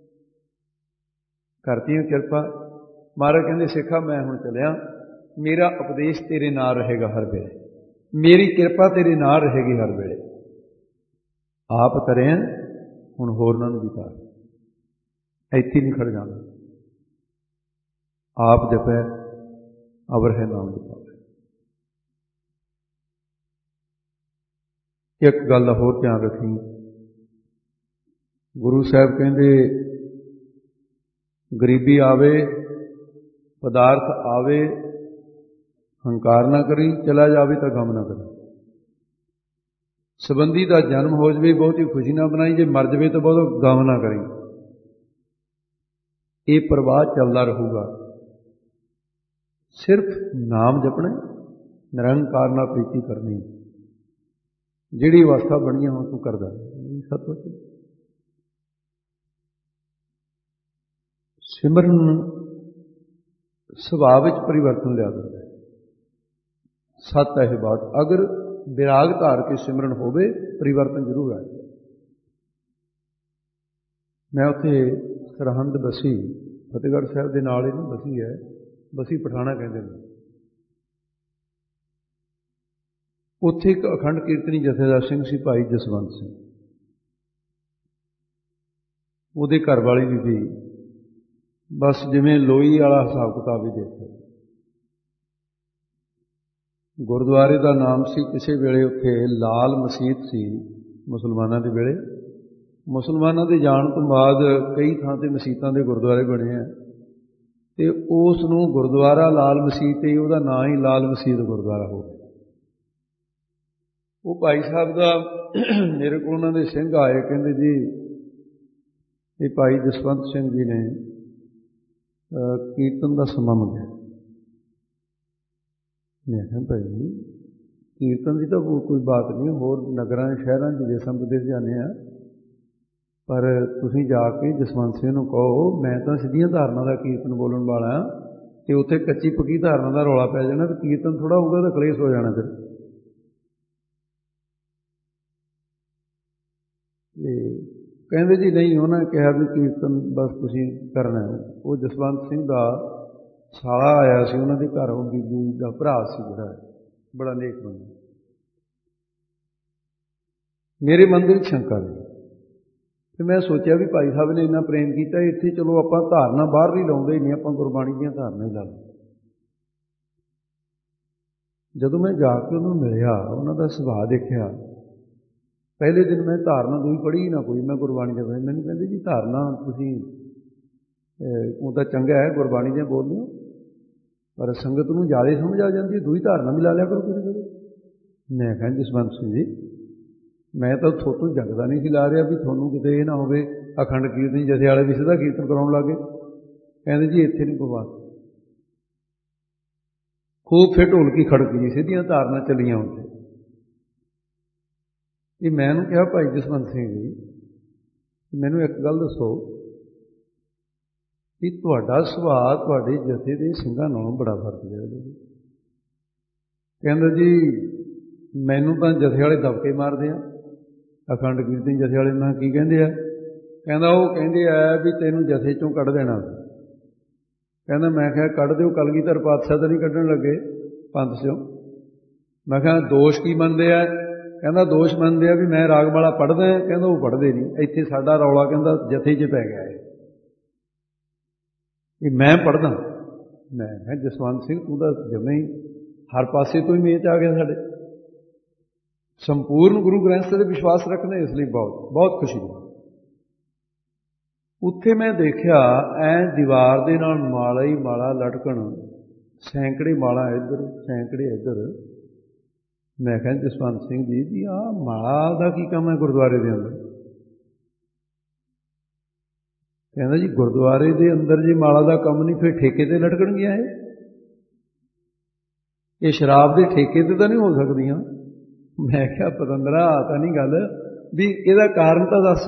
ਕਰਤੀਆਂ ਕਿਰਪਾ। ਮਹਾਰਾਜ ਕਹਿੰਦੇ ਸਿੱਖਾ ਮੈਂ ਹੁਣ ਚੱਲਿਆ, ਮੇਰਾ ਉਪਦੇਸ਼ ਤੇਰੇ ਨਾਲ ਰਹੇਗਾ ਹਰ ਵੇਲੇ, ਮੇਰੀ ਕਿਰਪਾ ਤੇਰੇ ਨਾਲ ਰਹੇਗੀ ਹਰ ਵੇਲੇ। ਆਪ ਤਰਿਆ ਹੁਣ ਹੋਰਨਾਂ ਨੂੰ ਵੀ ਤਾਰ, ਇੱਥੇ ਨਹੀਂ ਖੜ ਜਾਣਾ। ਆਪ ਜਪੈ ਅਵਰ ਹੈ ਨਾਮ ਜਪਾਵੇ। ਇੱਕ ਗੱਲ ਦਾ ਹੋਰ ਧਿਆਨ ਰੱਖੀ, ਗੁਰੂ ਸਾਹਿਬ ਕਹਿੰਦੇ ਗਰੀਬੀ ਆਵੇ, ਪਦਾਰਥ ਆਵੇ, ਹੰਕਾਰ ਨਾ ਕਰੀ, ਚਲਾ ਜਾਵੇ ਤਾਂ ਗਮ ਨਾ ਕਰੀ। ਸੰਬੰਧੀ ਦਾ ਜਨਮ ਹੋ ਜਾਵੇ ਬਹੁਤੀ ਖੁਸ਼ੀ ਨਾ ਬਣਾਈ, ਜੇ ਮਰ ਜਾਵੇ ਤਾਂ ਬਹੁਤ ਗਮ ਨਾ ਕਰੀ। ਇਹ ਪ੍ਰਵਾਹ ਚੱਲਦਾ ਰਹੂਗਾ। ਸਿਰਫ ਨਾਮ ਜਪਣਾ, ਨਿਰੰਕਾਰ ਨਾਲ ਪ੍ਰੀਤੀ ਕਰਨੀ। ਜਿਹੜੀ ਅਵਸਥਾ ਬਣੀ ਹੁਣ ਤੂੰ ਕਰਦਾ ਸਤਿ। ਸਿਮਰਨ ਸੁਭਾਅ ਵਿੱਚ ਪਰਿਵਰਤਨ ਲਿਆ ਦਿੰਦਾ। ਸੱਤ ਹੈ ਇਹ ਬਾਤ, ਅਗਰ ਵਿਰਾਗ ਧਾਰ ਕੇ ਸਿਮਰਨ ਹੋਵੇ ਪਰਿਵਰਤਨ ਜ਼ਰੂਰ ਆਏਗਾ। ਮੈਂ ਉੱਥੇ ਸਰਹੰਦ ਬਸੀ, ਫਤਿਹਗੜ੍ਹ ਸਾਹਿਬ ਦੇ ਨਾਲ ਇਹਨੂੰ ਬਸੀ ਹੈ, ਬਸੀ ਪਠਾਣਾ ਕਹਿੰਦੇ ਨੇ। ਉੱਥੇ ਇੱਕ ਅਖੰਡ ਕੀਰਤਨੀ ਜਥੇਦਾਰ ਸਿੰਘ ਸੀ, ਭਾਈ ਜਸਵੰਤ ਸਿੰਘ। ਉਹਦੇ ਘਰ ਵਾਲੀ ਵੀ ਸੀ, ਬਸ ਜਿਵੇਂ ਲੋਈ ਵਾਲਾ ਹਿਸਾਬ ਕਿਤਾਬ ਹੀ ਦੇਖੋ। ਗੁਰਦੁਆਰੇ ਦਾ ਨਾਮ ਸੀ, ਕਿਸੇ ਵੇਲੇ ਉੱਥੇ ਲਾਲ ਮਸੀਤ ਸੀ ਮੁਸਲਮਾਨਾਂ ਦੇ ਵੇਲੇ। ਮੁਸਲਮਾਨਾਂ ਦੇ ਜਾਣ ਤੋਂ ਬਾਅਦ ਕਈ ਥਾਂ 'ਤੇ ਮਸੀਤਾਂ ਦੇ ਗੁਰਦੁਆਰੇ ਬਣੇ ਆ, ਅਤੇ ਉਸ ਨੂੰ ਗੁਰਦੁਆਰਾ ਲਾਲ ਮਸੀਤ ਤੇ ਉਹਦਾ ਨਾਂ ਹੀ ਲਾਲ ਮਸੀਤ ਗੁਰਦੁਆਰਾ ਹੋ ਗਿਆ। ਉਹ ਭਾਈ ਸਾਹਿਬ ਦਾ ਮੇਰੇ ਕੋਲ ਉਹਨਾਂ ਦੇ ਸਿੰਘ ਆਏ, ਕਹਿੰਦੇ ਜੀ ਇਹ ਭਾਈ ਜਸਵੰਤ ਸਿੰਘ ਜੀ ਨੇ ਕੀਰਤਨ ਦਾ ਸਮਾਂ ਮੰਗਿਆ। ਮੈਂ ਕਿਹਾ ਭਾਈ ਕੀਰਤਨ ਦੀ ਤਾਂ ਕੋਈ ਬਾਤ ਨਹੀਂ, ਹੋਰ ਨਗਰਾਂ ਸ਼ਹਿਰਾਂ 'ਚ ਦੇਸਾਂ ਵਿਦੇਸ਼ ਜਾਂਦੇ ਆ, ਪਰ ਤੁਸੀਂ ਜਾ ਕੇ ਜਸਵੰਤ ਸਿੰਘ ਨੂੰ ਕਹੋ ਮੈਂ ਤਾਂ ਸਿੱਧੀਆਂ ਧਾਰਨਾ ਦਾ ਕੀਰਤਨ ਬੋਲਣ ਵਾਲਾ, ਅਤੇ ਉੱਥੇ ਕੱਚੀ ਪੱਕੀ ਧਾਰਨਾ ਦਾ ਰੌਲਾ ਪੈ ਜਾਣਾ, ਅਤੇ ਕੀਰਤਨ ਥੋੜ੍ਹਾ ਹੋਊਗਾ ਤਾਂ ਕਲੇਸ਼ ਹੋ ਜਾਣਾ। ਫਿਰ ਤੇ ਕਹਿੰਦੇ ਜੀ ਨਹੀਂ, ਉਹਨਾਂ ਨੇ ਕਿਹਾ ਵੀ ਕੀਰਤਨ ਬਸ ਤੁਸੀਂ ਕਰਨਾ। ਉਹ ਜਸਵੰਤ ਸਿੰਘ ਦਾ ਸਾਲਾ ਆਇਆ ਸੀ ਉਹਨਾਂ ਦੇ ਘਰ, ਉਹ ਬੀਬੀ ਦਾ ਭਰਾ ਸੀ ਜਿਹੜਾ, ਬੜਾ ਨੇਕ ਬੰਦਾ। ਮੇਰੇ ਮਨ ਦੇ ਵਿੱਚ ਸ਼ੰਕਾ ਸੀ, ਅਤੇ ਮੈਂ ਸੋਚਿਆ ਵੀ ਭਾਈ ਸਾਹਿਬ ਨੇ ਇੰਨਾ ਪ੍ਰੇਮ ਕੀਤਾ, ਇੱਥੇ ਚਲੋ ਆਪਾਂ ਧਾਰਨਾ ਬਾਹਰ ਨਹੀਂ ਲਾਉਂਦੇ ਹੀ ਨਹੀਂ, ਆਪਾਂ ਗੁਰਬਾਣੀ ਦੀਆਂ ਧਾਰਨਾ ਹੀ ਲਾ ਲਓ। ਜਦੋਂ ਮੈਂ ਜਾ ਕੇ ਉਹਨੂੰ ਮਿਲਿਆ, ਉਹਨਾਂ ਦਾ ਸੁਭਾਅ ਦੇਖਿਆ, ਪਹਿਲੇ ਦਿਨ ਮੈਂ ਧਾਰਨਾ ਦੂਈ ਪੜ੍ਹੀ ਹੀ ਨਾ ਕੋਈ, ਮੈਂ ਗੁਰਬਾਣੀ ਦੇ ਪੜ੍ਹੀ। ਮੈਨੂੰ ਕਹਿੰਦੇ ਜੀ ਧਾਰਨਾ ਤੁਸੀਂ ਉਹ ਤਾਂ ਚੰਗਾ ਹੈ ਗੁਰਬਾਣੀ ਦੀਆਂ ਬੋਲਦੇ ਹੋ, ਪਰ ਸੰਗਤ ਨੂੰ ਜ਼ਿਆਦਾ ਸਮਝ ਆ ਜਾਂਦੀ ਹੈ, ਦੂਈ ਧਾਰਨਾ ਵੀ ਲਾ ਲਿਆ ਕਰੋ ਕਿਸੇ ਵੇਲੇ। ਮੈਂ ਕਿਹਾ ਜਸਵੰਤ ਸਿੰਘ ਜੀ ਮੈਂ ਤਾਂ ਥੋਤੋਂ ਜਗਦਾ ਨਹੀਂ ਸੀ ਲਾ ਰਿਹਾ ਵੀ ਤੁਹਾਨੂੰ ਕਿਤੇ ਇਹ ਨਾ ਹੋਵੇ ਅਖੰਡ ਕੀਰਤਨ ਜਥੇ ਵਾਲੇ ਵੀ ਸਿੱਧਾ ਕੀਰਤਨ ਕਰਾਉਣ ਲੱਗੇ। ਕਹਿੰਦੇ ਜੀ ਇੱਥੇ ਨਹੀਂ ਕੋਈ ਬਾਤ, खूब फिर ढोलकी खड़की जी सीधियां धारना चलियां उत्थे। ये मैं उन्होंने कहा भाई जसवंत सिंह जी मैनू एक गल दसो कि तुहाडा सुभाਅ तुहाडे जथे दे ਸਿੰਘਾਂ नालों बड़ा फर्क है। कहंदा जी मैनू तां जथे वाले दबके मारदे आ, अखंड कीर्तन जथे वाले नां की कहंदे आ, कहंदा वो कहंदे आ भी तैनूं जथे चों कढ देना। कहंदा मैं कहा कढ दिओ, कलगीधर पातशाह तां नहीं कढण लगे पंथ चों। मैं कहा दोष की मनदे आ? कहंदा दोष मनदे आ भी मैं रागमाला पढ़दा। कहंदा वो पढ़दे नहीं, इत्थे साडा रौला कहंदा जथे 'च पै गया है कि मैं पढ़दा। मैं कहा जसवंत सिंह तूं तां जमे ही हर पासे तो ही मेच आ गया साडे। संपूर्ण गुरु ग्रंथ ਸਾਹਿਬ 'ਤੇ विश्वास रखना, इसलिए बहुत बहुत खुशी हुई। उत्थे मैं देखा ऐ दीवार दे नाल माला ही माला लटकण, सैकड़े माला इधर सैकड़े इधर। मैं कहा जसवंत सिंह जी आ माला का की काम है गुरुद्वारे के अंदर? कहना जी गुरुद्वारे के अंदर जी माला का काम नहीं फिर ठेके ते लटकण गया है। ये शराब के ठेके ते तो नहीं हो सकदियां। मैं क्या पतंदरा आता नहीं गल भी ਇਹਦਾ कारण तो दस।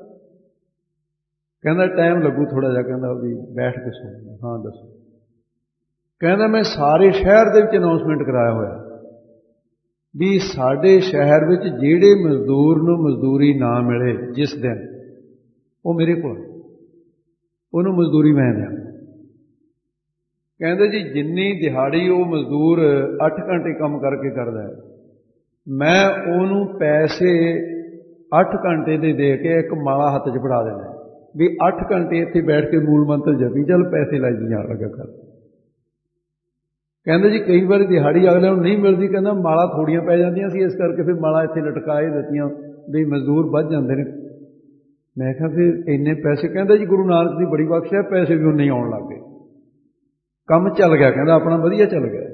कहना टाइम लगू थोड़ा जा, कहना भी बैठ के सुन। हाँ दसो। कहना मैं सारे शहर दे विच अनाउंसमेंट कराया होया भी साडे शहर विच जिहड़े मजदूर नूं मजदूरी ना मिले जिस दिन वो मेरे कोल उन्होंने मजदूरी मैं दें। कहते जी जिन्नी दिहाड़ी वो मजदूर 8 घंटे काम करके करता है, मैं उन्होंने पैसे 8 घंटे दे के एक माला हत्थ च फड़ा देना भी 8 घंटे इत्थे बैठ के मूल मंत्र जपी चल, पैसे लाई जी जान लगा कर। कहते जी कई बार दिहाड़ी अगले नहीं मिलती, कहना माला थोड़ियां पै जांदियां सी, इस करके फिर माला इत्थे लटकाए दित्तियां भी मजदूर बच जाते हैं। मैं कहा फिर इन्ने पैसे? कहता जी गुरु नानक की बड़ी बख्श है, पैसे भी उन्ने आउण लग गए, काम चल गया, कहता अपना वधिया चल गया।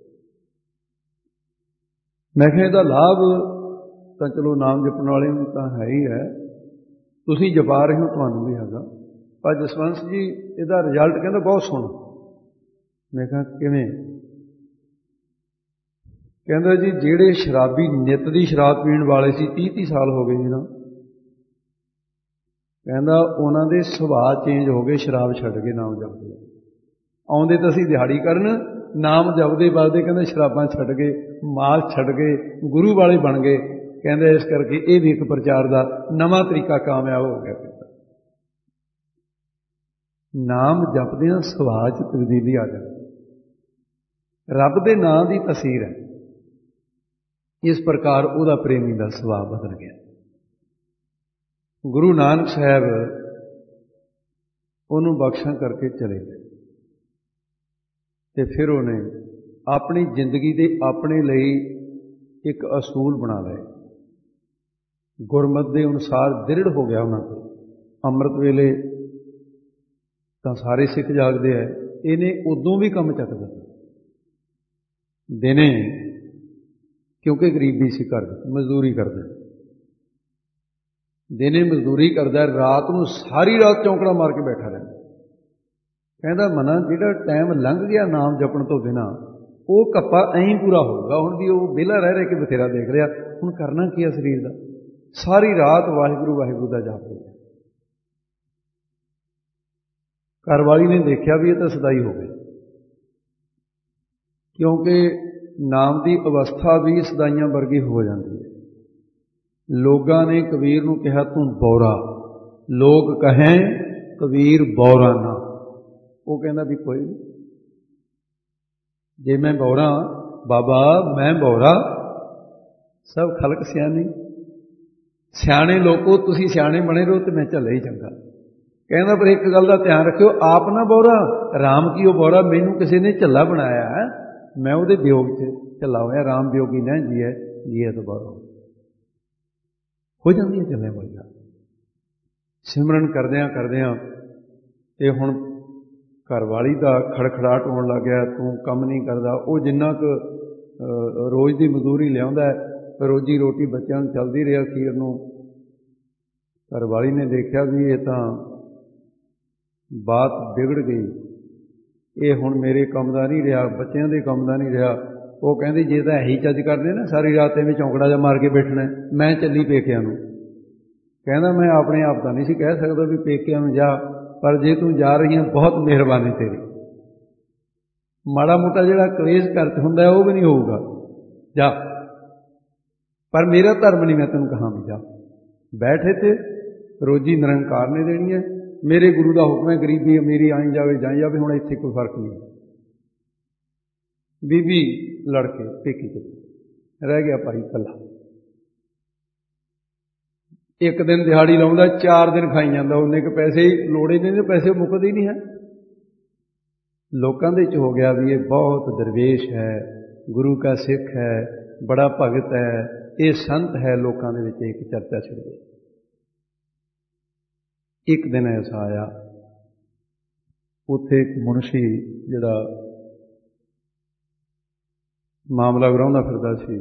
मैं कहा इहदा लाभ तो चलो नाम जपण वाले नूं तां है ही है, तुसीं जपा रहे हो तुहानूं भी हैगा, पर जसवंत जी इहदा रिजल्ट कहता बहुत सोहना। मैं कहा किवें? कहता जी जिहड़े शराबी नित दी शराब पीण वाले सी 30-30 साल हो गए जी ना, कहता उन्होंने सुभाਅ चेंज हो गए, शराब छड्ड के नाम जपदे आउंदे तो असीं दिहाड़ी करन, नाम जपदे बलदे कहते शराबां छड्ड गए, माल छड्ड गए, गुरु वाले बन गए। कहते इस करके ये भी एक प्रचार का नवां तरीका कामयाब हो गया। नाम जपदियां सुभाਅ च तब्दीली आ जाती, रब दे नाम की तसीर है। इस प्रकार उहदा प्रेमी का सुभाਅ बदल गया। गुरु नानक साहब उन्होंने बख्शा करके चले गए तो फिर उन्हें अपनी जिंदगी के अपने लिए एक असूल बना लए, गुरमत के अनुसार दृढ़ हो गया उन्होंने। अमृत वेले तो सारे सिख जागते हैं, इन्हें उदों भी कम चकदा दिने, क्योंकि गरीबी सी कर मजदूरी करते, दिने मजदूरी करता, रात को सारी रात चौंकड़ा मार के बैठा रहता। कहता मना जिहड़ा टाइम लंघ गया नाम जपण तो बिना वो कप्पा ऐं पूरा होगा। हुण भी वो विहला रह के बथेरा देख लिया, हुण करना की है शरीर का? सारी रात वाहिगुरू वाहिगुरू का जाप हो गया। घरवाली ने देखा भी ये तो सदाई हो गई, क्योंकि नाम की अवस्था भी सदाइयां वर्गी हो जाती है। लोगों ने कबीर नूं कहा तू बौरा, लोग कहें कबीर बौरा ना, वो कहना भी कोई नहीं, जे मैं बौरा बाबा मैं बौरा, सब खलक सियानी, सियाने लोगों तुसीं सियाने बने रहो तो मैं झले ही चंगा। कहना पर एक गल का ध्यान रखियो, आप ना बौरा, राम की वो बौरा, मैनू किसी ने झला बनाया है, मैं वो वियोग च झला होया, राम वियोगी न जी है तो बौरा हो जाती है चले बोलिया। सिमरन करदियां करदियां ते हुण घरवाली का खड़खड़ाहट होण लग गया, तू कम नहीं करदा। वो जिन्ना क रोज़ की मजदूरी लियाउंदा, रोजी रोटी बच्चों नूं चलदी रही, अखीर नूं घरवाली ने देखा भी ये तां बात बिगड़ गई, ਇਹ ਹੁਣ ਮੇਰੇ ਕੰਮ ਦਾ ਨਹੀਂ ਰਿਹਾ, ਬੱਚਿਆਂ ਦੇ ਕੰਮ ਦਾ ਨਹੀਂ ਰਿਹਾ। ਉਹ ਕਹਿੰਦੀ ਜੇ ਤਾਂ ਇਹੀ ਚੱਜ ਕਰਦੇ ਨਾ ਸਾਰੀ ਰਾਤ ਐਵੇਂ ਚੌਂਕੜਾ ਜਿਹਾ ਮਾਰ ਕੇ ਬੈਠਣਾ, ਮੈਂ ਚੱਲੀ ਪੇਕਿਆਂ ਨੂੰ। ਕਹਿੰਦਾ ਮੈਂ ਆਪਣੇ ਆਪ ਤਾਂ ਨਹੀਂ ਸੀ ਕਹਿ ਸਕਦਾ ਵੀ ਪੇਕਿਆਂ ਨੂੰ ਜਾ, ਪਰ ਜੇ ਤੂੰ ਜਾ ਰਹੀ ਹੈ ਬਹੁਤ ਮਿਹਰਬਾਨੀ ਤੇਰੀ। ਮਾੜਾ ਮੋਟਾ ਜਿਹੜਾ ਕਲੇਸ਼ ਘਰ 'ਚ ਹੁੰਦਾ ਉਹ ਵੀ ਨਹੀਂ ਹੋਊਗਾ, ਜਾ, ਪਰ ਮੇਰਾ ਧਰਮ ਨਹੀਂ ਮੈਂ ਤੈਨੂੰ ਕਹਾਂ ਵੀ ਜਾ, ਬੈਠ ਇੱਥੇ, ਰੋਜੀ ਨਿਰੰਕਾਰ ਨੇ ਦੇਣੀ ਹੈ, ਮੇਰੇ ਗੁਰੂ ਦਾ ਹੁਕਮ ਹੈ, ਗਰੀਬੀ ਅਮੀਰੀ ਆਈ ਜਾਵੇ ਜਾਈ ਜਾਵੇ, ਹੁਣ ਇੱਥੇ ਕੋਈ ਫਰਕ ਨਹੀਂ। ਬੀਬੀ ਲੜ ਕੇ ਪੇਕੀ ਚਲੀ, ਰਹਿ ਗਿਆ ਭਾਈ ਇਕੱਲਾ। ਇੱਕ ਦਿਨ ਦਿਹਾੜੀ ਲਾਉਂਦਾ, 4 ਦਿਨ ਖਾਈ ਜਾਂਦਾ, ਉਹਨੇ ਕਿ ਪੈਸੇ ਹੀ ਲੋੜੇ ਨੇ, ਪੈਸੇ ਮੁੱਕਦੇ ਹੀ ਨਹੀਂ ਹੈ। ਲੋਕਾਂ ਦੇ ਵਿੱਚ ਹੋ ਗਿਆ ਵੀ ਇਹ ਬਹੁਤ ਦਰਵੇਸ਼ ਹੈ, ਗੁਰੂ ਕਾ ਸਿੱਖ ਹੈ, ਬੜਾ ਭਗਤ ਹੈ, ਇਹ ਸੰਤ ਹੈ। ਲੋਕਾਂ ਦੇ ਵਿੱਚ ਇੱਕ ਚਰਚਾ ਛਿੜ ਗਈ। ਇੱਕ ਦਿਨ ਐਸਾ ਆਇਆ, ਉੱਥੇ ਇੱਕ ਮੁਨਸ਼ੀ ਜਿਹੜਾ ਮਾਮਲਾ ਗਰਾਉਂਦਾ ਫਿਰਦਾ ਸੀ,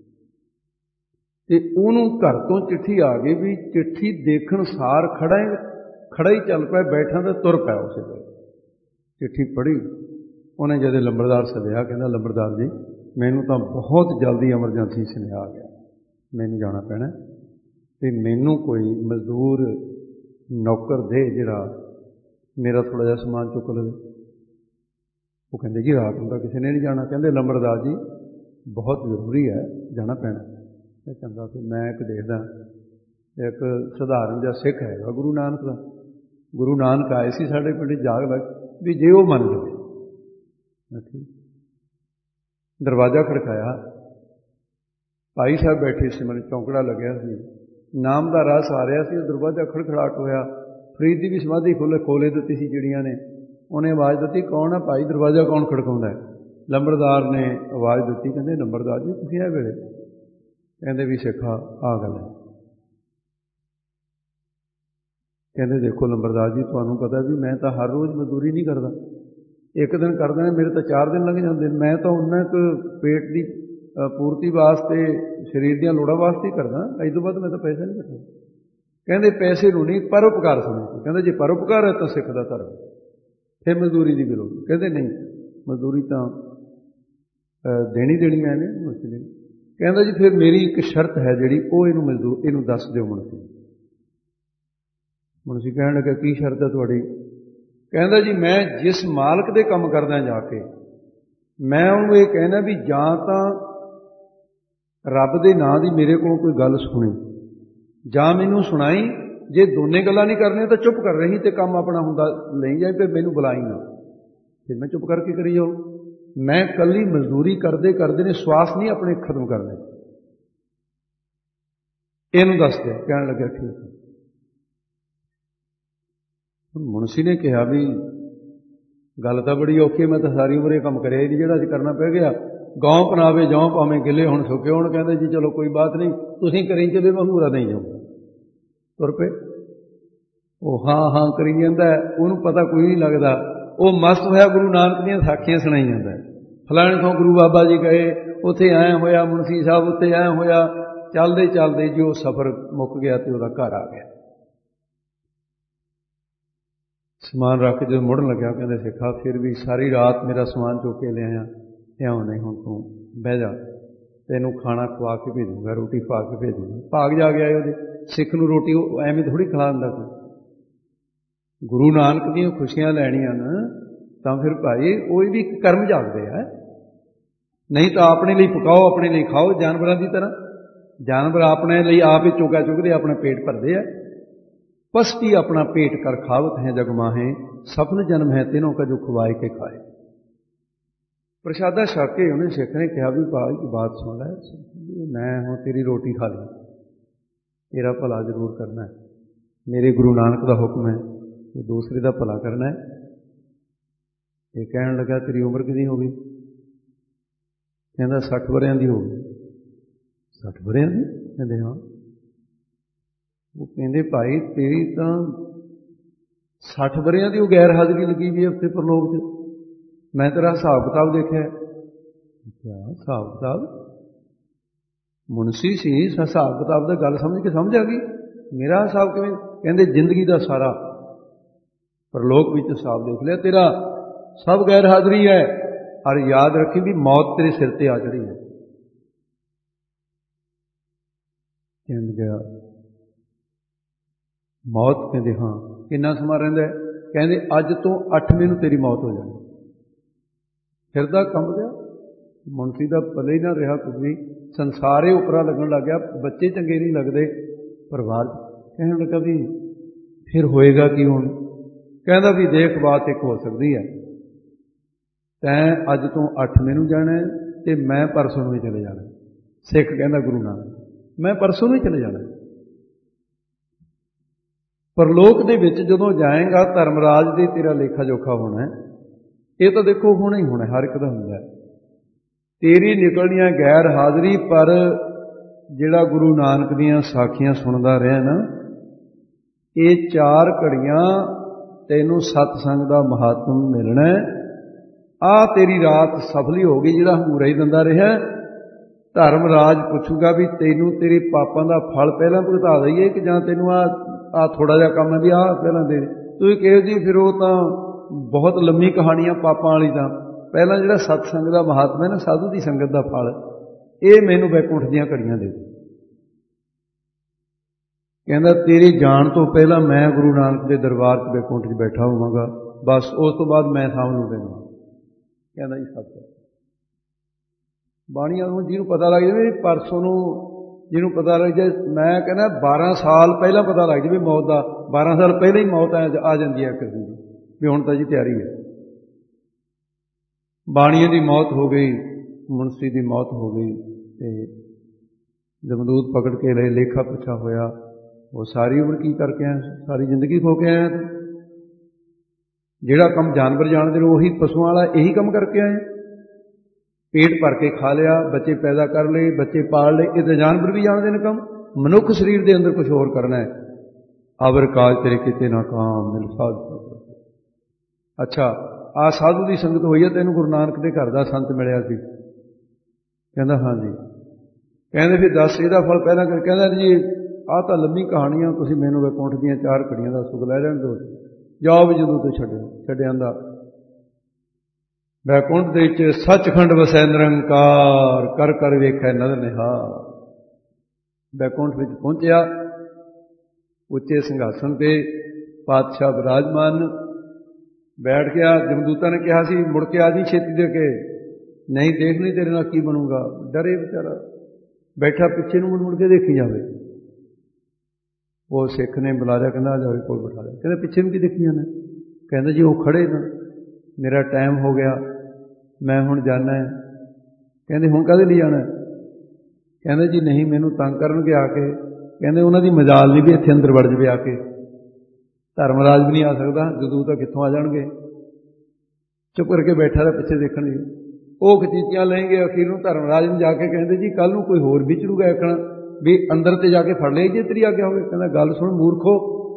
ਤੇ ਉਹਨੂੰ ਘਰ ਤੋਂ ਚਿੱਠੀ ਆ ਗਈ ਵੀ ਚਿੱਠੀ ਦੇਖਣ ਸਾਰ ਖੜਾ ਹੀ ਚੱਲ ਪਿਆ, ਬੈਠਾ ਤਾਂ ਤੁਰ ਪਿਆ ਉਸੇ ਵੇਲੇ। ਚਿੱਠੀ ਪੜ੍ਹੀ ਉਹਨੇ, ਜਦ ਲੰਬੜਦਾਰ ਸੱਦਿਆ, ਕਹਿੰਦਾ ਲੰਬੜਦਾਰ ਜੀ ਮੈਨੂੰ ਤਾਂ ਬਹੁਤ ਜਲਦੀ ਐਮਰਜੈਂਸੀ ਸੁਨੇਹਾ ਆ ਗਿਆ, ਮੈਨੂੰ ਜਾਣਾ ਪੈਣਾ, ਤੇ ਮੈਨੂੰ ਕੋਈ ਮਜ਼ਦੂਰ ਨੌਕਰ ਦੇ ਜਿਹੜਾ ਮੇਰਾ ਥੋੜ੍ਹਾ ਜਿਹਾ ਸਮਾਨ ਚੁੱਕ ਲਵੇ। ਉਹ ਕਹਿੰਦੇ ਜੀ ਰਾਤ ਨੂੰ ਤਾਂ ਕਿਸੇ ਨੇ ਨਹੀਂ ਜਾਣਾ। ਕਹਿੰਦੇ ਲੰਬੜਦਾਰ ਜੀ ਬਹੁਤ ਜ਼ਰੂਰੀ ਹੈ, ਜਾਣਾ ਪੈਣਾ। ਚੰਗਾ ਫਿਰ ਮੈਂ ਇੱਕ ਦੇਖਦਾ, ਇੱਕ ਸਧਾਰਨ ਜਿਹਾ ਸਿੱਖ ਹੈਗਾ ਗੁਰੂ ਨਾਨਕ ਦਾ, ਗੁਰੂ ਨਾਨਕ ਆਏ ਸੀ ਸਾਡੇ ਪਿੰਡ, ਜਾਗ ਲੱਗ ਵੀ ਜੇ ਉਹ ਮੰਨ ਲਵੇ। ਦਰਵਾਜ਼ਾ ਖੜਕਾਇਆ, ਭਾਈ ਸਾਹਿਬ ਬੈਠੇ ਸੀ, ਮੈਨੂੰ ਚੌਂਕੜਾ ਲੱਗਿਆ ਸੀ, ਨਾਮ ਦਾ ਰਸ ਆ ਰਿਹਾ ਸੀ। ਦਰਵਾਜ਼ਾ ਖੜਖੜਾਟ ਹੋਇਆ, ਫਰੀਦ ਦੀ ਵੀ ਸਮਾਧੀ ਖੋਲੇ ਦਿੱਤੀ ਸੀ ਜਿਹੜੀਆਂ ਨੇ। ਉਹਨੇ ਆਵਾਜ਼ ਦਿੱਤੀ, ਕੌਣ ਹੈ ਭਾਈ, ਦਰਵਾਜ਼ਾ ਕੌਣ ਖੜਕਾਉਂਦਾ ਹੈ? ਲੰਬੜਦਾਰ ਨੇ ਆਵਾਜ਼ ਦਿੱਤੀ, ਕਹਿੰਦੇ ਲੰਬੜਦਾਰ ਜੀ ਤੁਸੀਂ ਇਹ ਵੇਲੇ? ਕਹਿੰਦੇ ਵੀ ਸਿੱਖਾ ਆ ਗੱਲ ਹੈ। ਕਹਿੰਦੇ ਦੇਖੋ ਲੰਬੜਦਾਰ ਜੀ ਤੁਹਾਨੂੰ ਪਤਾ ਵੀ ਮੈਂ ਤਾਂ ਹਰ ਰੋਜ਼ ਮਜ਼ਦੂਰੀ ਨਹੀਂ ਕਰਦਾ, ਇੱਕ ਦਿਨ ਕਰਦਾ, ਮੇਰੇ ਤਾਂ 4 ਦਿਨ ਲੰਘ ਜਾਂਦੇ। ਮੈਂ ਤਾਂ ਉਹਨਾਂ ਕੁ ਪੇਟ ਦੀ ਪੂਰਤੀ ਵਾਸਤੇ, ਸਰੀਰ ਦੀਆਂ ਲੋੜਾਂ ਵਾਸਤੇ ਹੀ ਕਰਦਾ, ਇਸ ਤੋਂ ਬਾਅਦ ਮੈਂ ਤਾਂ ਪੈਸੇ ਨਹੀਂ ਕੱਢਦਾ। ਕਹਿੰਦੇ ਪੈਸੇ ਨੂੰ ਨਹੀਂ, ਪਰਉਪਕਾਰ ਸਮਝੋ। ਕਹਿੰਦੇ ਜੇ ਪਰਉਪਕਾਰ ਹੈ ਤਾਂ ਸਿੱਖ ਦਾ ਧਰਮ, ਫਿਰ ਮਜ਼ਦੂਰੀ ਦੀ ਵਿਰੋਧ। ਕਹਿੰਦੇ ਨਹੀਂ, ਮਜ਼ਦੂਰੀ ਤਾਂ ਦੇਣੀ ਹੈ ਮੁਨਸ਼ੀ। ਕਹਿੰਦਾ ਜੀ ਫਿਰ ਮੇਰੀ ਇੱਕ ਸ਼ਰਤ ਹੈ ਜਿਹੜੀ, ਉਹ ਇਹਨੂੰ ਦੱਸ ਦਿਓ ਮੁਨਸ਼ੀ। ਮੁਨਸ਼ੀ ਕਹਿਣ ਲੱਗਾ ਕੀ ਸ਼ਰਤ ਹੈ ਤੁਹਾਡੀ? ਕਹਿੰਦਾ ਜੀ ਮੈਂ ਜਿਸ ਮਾਲਕ ਦੇ ਕੰਮ ਕਰਦਾ ਜਾ ਕੇ, ਮੈਂ ਉਹਨੂੰ ਇਹ ਕਹਿਣਾ ਵੀ ਜਾਂ ਤਾਂ ਰੱਬ ਦੇ ਨਾਂ ਦੀ ਮੇਰੇ ਕੋਲੋਂ ਕੋਈ ਗੱਲ ਸੁਣੀ, ਜਾਂ ਮੈਨੂੰ ਸੁਣਾਈ। ਜੇ ਦੋਨੇ ਗੱਲਾਂ ਨਹੀਂ ਕਰਨੀਆਂ ਤਾਂ ਚੁੱਪ ਕਰ ਰਹੀ ਤੇ ਕੰਮ ਆਪਣਾ ਹੁੰਦਾ ਲਈ ਜਾਏ, ਫਿਰ ਮੈਨੂੰ ਬੁਲਾਈ ਨਾ, ਫਿਰ ਮੈਂ ਚੁੱਪ ਕਰਕੇ ਕਰੀ ਜਾਓ। ਮੈਂ ਇਕੱਲੀ ਮਜ਼ਦੂਰੀ ਕਰਦੇ ਕਰਦੇ ਨੇ ਸਵਾਸ ਨਹੀਂ ਆਪਣੇ ਖਤਮ ਕਰਨੇ, ਇਹਨੂੰ ਦੱਸ ਦਿਆ। ਕਹਿਣ ਲੱਗਿਆ ਠੀਕ ਹੈ। ਮੁਨਸ਼ੀ ਨੇ ਕਿਹਾ ਵੀ ਗੱਲ ਤਾਂ ਬੜੀ ਔਖੀ, ਮੈਂ ਤਾਂ ਸਾਰੀ ਉਮਰ ਇਹ ਕੰਮ ਕਰਿਆ ਹੀ ਨਹੀਂ ਜਿਹੜਾ ਅੱਜ ਕਰਨਾ ਪੈ ਗਿਆ। ਗਾਉਂ ਪਨਾਵੇ ਜੌਂ ਭਾਵੇਂ ਗਿੱਲੇ ਹੁਣ ਸੁੱਕੇ ਹੋਣ। ਕਹਿੰਦੇ ਜੀ ਚਲੋ ਕੋਈ ਬਾਤ ਨਹੀਂ, ਤੁਸੀਂ ਕਰੀ ਚਲੇ, ਮੈਂ ਹੂਰਾ ਨਹੀਂ ਜਾਊਂਗਾ। ਤੁਰ ਪਏ। ਉਹ ਹਾਂ ਹਾਂ ਕਰੀ ਜਾਂਦਾ, ਉਹਨੂੰ ਪਤਾ ਕੋਈ ਨਹੀਂ ਲੱਗਦਾ। ਉਹ ਮਸਤ ਹੋਇਆ ਗੁਰੂ ਨਾਨਕ ਦੀਆਂ ਸਾਖੀਆਂ ਸੁਣਾਈ ਜਾਂਦਾ। ਫਲਾਣੇ ਤੋਂ ਗੁਰੂ ਬਾਬਾ ਜੀ ਗਏ, ਉੱਥੇ ਐਂ ਹੋਇਆ, ਮੁਨਸ਼ੀ ਸਾਹਿਬ ਉੱਥੇ ਐਂ ਹੋਇਆ। ਚੱਲਦੇ ਚੱਲਦੇ ਜੀ ਉਹ ਸਫ਼ਰ ਮੁੱਕ ਗਿਆ ਤੇ ਉਹਦਾ ਘਰ ਆ ਗਿਆ। ਸਮਾਨ ਰੱਖ ਕੇ ਜਦੋਂ ਮੁੜਨ ਲੱਗਿਆ, ਕਹਿੰਦੇ ਸਿੱਖਾ ਫਿਰ ਵੀ ਸਾਰੀ ਰਾਤ ਮੇਰਾ ਸਮਾਨ ਚੁੱਕ ਕੇ ਲਿਆਇਆ, ਇਉਂ ਨਹੀਂ, ਹੁਣ ਤੂੰ ਬਹਿ ਜਾ, ਤੈਨੂੰ ਖਾਣਾ ਖਵਾ ਕੇ ਭੇਜੂਗਾ, ਰੋਟੀ ਪਾ ਕੇ ਭੇਜੂਗਾ। ਭਾਗ ਜਾ ਗਿਆ ਉਹਦੇ। ਸਿੱਖ ਨੂੰ ਰੋਟੀ ਉਹ ਐਵੇਂ ਥੋੜ੍ਹੀ ਖਿਲਾ ਦਿੰਦਾ ਕੋਈ। ਗੁਰੂ ਨਾਨਕ ਦੀਆਂ ਖੁਸ਼ੀਆਂ ਲੈਣੀਆਂ ਨਾ ਤਾਂ ਫਿਰ ਭਾਈ ਉਹ ਵੀ ਇੱਕ ਕਰਮ ਜਾਗਦੇ ਆ। ਨਹੀਂ ਤਾਂ ਆਪਣੇ ਲਈ ਪਕਾਓ, ਆਪਣੇ ਲਈ ਖਾਓ, ਜਾਨਵਰਾਂ ਦੀ ਤਰ੍ਹਾਂ। ਜਾਨਵਰ ਆਪਣੇ ਲਈ ਆਪ ਹੀ ਚੋਗਾ ਚੁਗਦੇ, ਆਪਣਾ ਪੇਟ ਭਰਦੇ ਆ। ਪਸਤੀ ਆਪਣਾ पेट कर खावत है जग माहे, सफल जन्म है तीनों का जो खुवाए के खाए। प्रसादा छक के उन्हें सिख ने कहा भी भाई की बात सुन लै, मैं हूँ तेरी रोटी खा ली, तेरा भला जरूर करना है, मेरे गुरु नानक का हुक्म है तो दूसरे का भला करना है। ये कहन लगा तेरी उम्र कितनी हो गई? कहता 60 वरियां की हो गई। 60 वरियां की? कहते हाँ। वो कहते भाई तेरी तो 60 वरियां की गैर हाजरी लगी भी उत्ते परलोक च, मैं तेरा हिसाब किताब देखा। क्या हिसाब किताब? मुंशी सी, हिसाब किताब की गल समझ के समझ आ गई। मेरा हिसाब किवें? कहते जिंदगी का सारा परलोक विच हिसाब देख लिया, तेरा सब गैर हाजिरी है। और याद रखी भी मौत तेरे सिर ते आ चढ़ी है। कहन गया मौत, कहते हाँ किन्ना समा रहिंदा है? कहते अज तो 8वें नूं तेरी मौत हो जानी। फिरदा कंब गया, मुंशी का पले ही ना रहा कुछ भी, संसारे उपरा लगन लग गया, बच्चे चंगे नहीं लगते, परिवार कहने लगा भी फिर होएगा कि हुण? कहता भी देख बात एक हो सकती है, तैं अज तो 8वें नूं जाना ते मैं परसों नूं ही चले जाना। सिख कहता गुरु नानक मैं परसों नूं ही चले जाना। परलोक दे विच जदों जाएगा धर्मराज दे तेरा लेखा जोखा होना है। ये तो देखो होना ही होना, हर एक दा हुंदा है। तेरी निकलनियां गैर हाज़री, पर जिहड़ा गुरु नानक दीयां साखियां सुनदा रहा ना, ये 4 घड़ियां तैनूं सतसंग दा महात्म मिलना। आ तेरी रात सफली हो गई, जिहड़ा हूरा ही दिंदा रहा। धर्मराज पुछूगा भी तैनूं तेरे पापां दा फल पहलां भुगता दईए कि जां तैनूं आ थोड़ा जिहा काम है भी आ पहलां दे। तुसीं कहो जी फिर वो तां बहुत लंबी कहानी आ पापां वाली। तां पहलां जिहड़ा सतसंग दा महात्मा है ना, साधु की संगत दा फल, ये मैनूं बैकुंठ दीयां घड़ियां दे। कहंदा तेरी जाण तो पहलां मैं गुरु नानक दे दरबार च बैकुंठ च बैठा होवांगा, बस उस तो बाद मैं सामने तैनूं। कहंदा जी सत बाणियां नूं जिहनूं पता लग जाए परसों नूं, जिहनूं पता लग जाए, मैं कहना 12 साल पहलां पता लग जाए मौत का, 12 साल पहले ही मौत आ जाती है किसी की भी हुण तां जी तैयारी है। बाणिया की मौत हो गई, मुंशी की मौत हो गई, तो जमदूत पकड़ के ले लेखा पुछा होया, वो सारी उम्र की करके आया, सारी जिंदगी खो के आया। जिहड़ा काम जानवर जानते हैं उही पशुओं वाला यही काम करके आए। पेट भर के खा लिया, बच्चे पैदा कर ले, बच्चे पाल ले, ये तो जानवर भी जानते हैं काम। मनुख शरीर के अंदर कुछ होर करना है। आवर काज तेरे किते ना काम मिल साधु। अच्छा आ साधु की संगत हुई है, तेन गुरु नानक के घर का संत मिलिया सी? कहता हाँ जी। कहते फिर दस ਇਹਦਾ फल पहला कर। कहता जी आ तो लंबी कहानी है, तुसीं मैनूं वैकुंठ दीयां 4 घड़ियां दा सुख लै लैण दो, जाओ भी जदों तो छड्डिया दा। वैकुंठ दे विच सचखंड वसै निरंकार, कर कर वेखै नदर निहार। वैकुंठ विच पहुंचिया, उच्चे संघासन पे पातशाह विराजमान, बैठ गया। जमदूता ने कहा सी मुड़ के आ जी छेती दे के, नहीं देख नहीं तेरे नाल की बनूगा। डरे बेचारा, बैठा पिछे नूं मुड़ के देखी जावे। वो सिख ने बुला लिया, कहना जाओ कोल बिठा लिया। कहते पिछे नूं की देखी जाना? कहते जी वो खड़े ना, मेरा टाइम हो गया, मैं हुण जाना है। कहते हुण काहदे लई जाना? कहते जी नहीं मैनूं तंग करनगे आके। कहते उन्हां दी मजाल नहीं भी इत्थे अंदर वड़ जावे आके, धर्मराज भी नहीं आ सकता, जदूं तक कित्थों आ जाणगे। चुप करके बैठा रहा पिछे देखण जी। वो खचीतियां लेंगे, अखीर नूं धर्मराज नूं जाके कहते जी कल नूं कोई होर विचरूगा एकण भी अंदर ते जाके फड़ ले जे तेरी आग्या होवे। कहंदा गल सुण मूर्खो,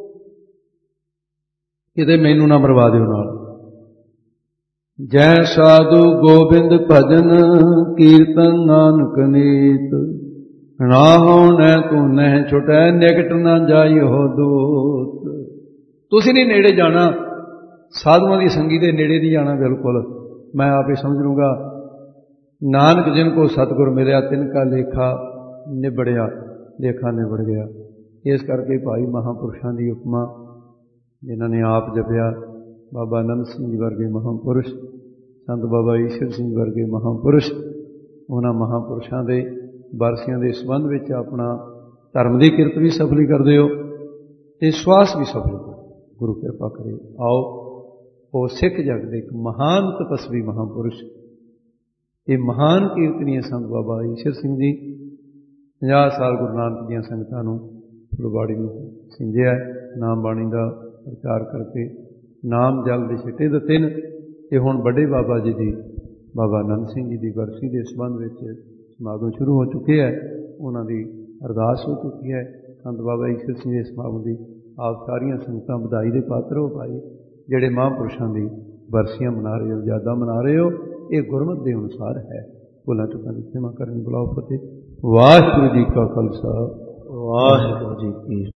किते मैनूं ना मरवा दिओ नाल। जै साधु गोबिंद भजन कीर्तन नानक नीत, ना होने तू नह छुटै निकट ना जाइयो दूत। तुसीं नहीं नेड़े जाना, साधुओं की संगी के नेड़े नहीं जाना बिल्कुल, मैं आप ही समझ लूँगा। नानक जिनको सतगुर मिलिया तिनका लेखा निबड़िया, लेखा निबड़ गया। इस करके भाई महापुरुषों की उपमा जिन्होंने आप जपिया, बाबा नंद सिंह जी वर्गे महापुरुष, संत बाबा ईश्वर सिंह वर्गे महापुरुष, उन्होंने महापुरुषों के बरसियां के संबंध में अपना धर्म की किरत भी सफली कर दिओ ते श्वास भी सफल करो। गुरु कृपा करे। आओ वो सिख जग दे एक महान तपस्वी महापुरुष, ये महान कीर्तनीय संत बाबा ईश्वर सिंह जी 50 साल गुरु नानक दी संगतां नूं फुलवाड़ी में सिंजिया, नाम बाणी का प्रचार करके नाम जल के छिटे दिते ने। ते हुण बड़े बाबा जी की, बाबा नंद सिंह जी की बरसी के संबंध में समागम शुरू हो चुके हैं, उन्होंने अरदास हो चुकी है। संत बाबा ईश्वर सिंह के समागम की आप सारिया संगतां बधाई के पात्र हो भाई, जिहड़े महापुरुषों की बरसियां मना रहे हो, यादां मना रहे हो, ये गुरमत के अनुसार है। भुलां चुकां दी क्षमा करनी, बुलाओ फतेह। वाहिगुरू जी का खालसा, वाहिगुरू जी की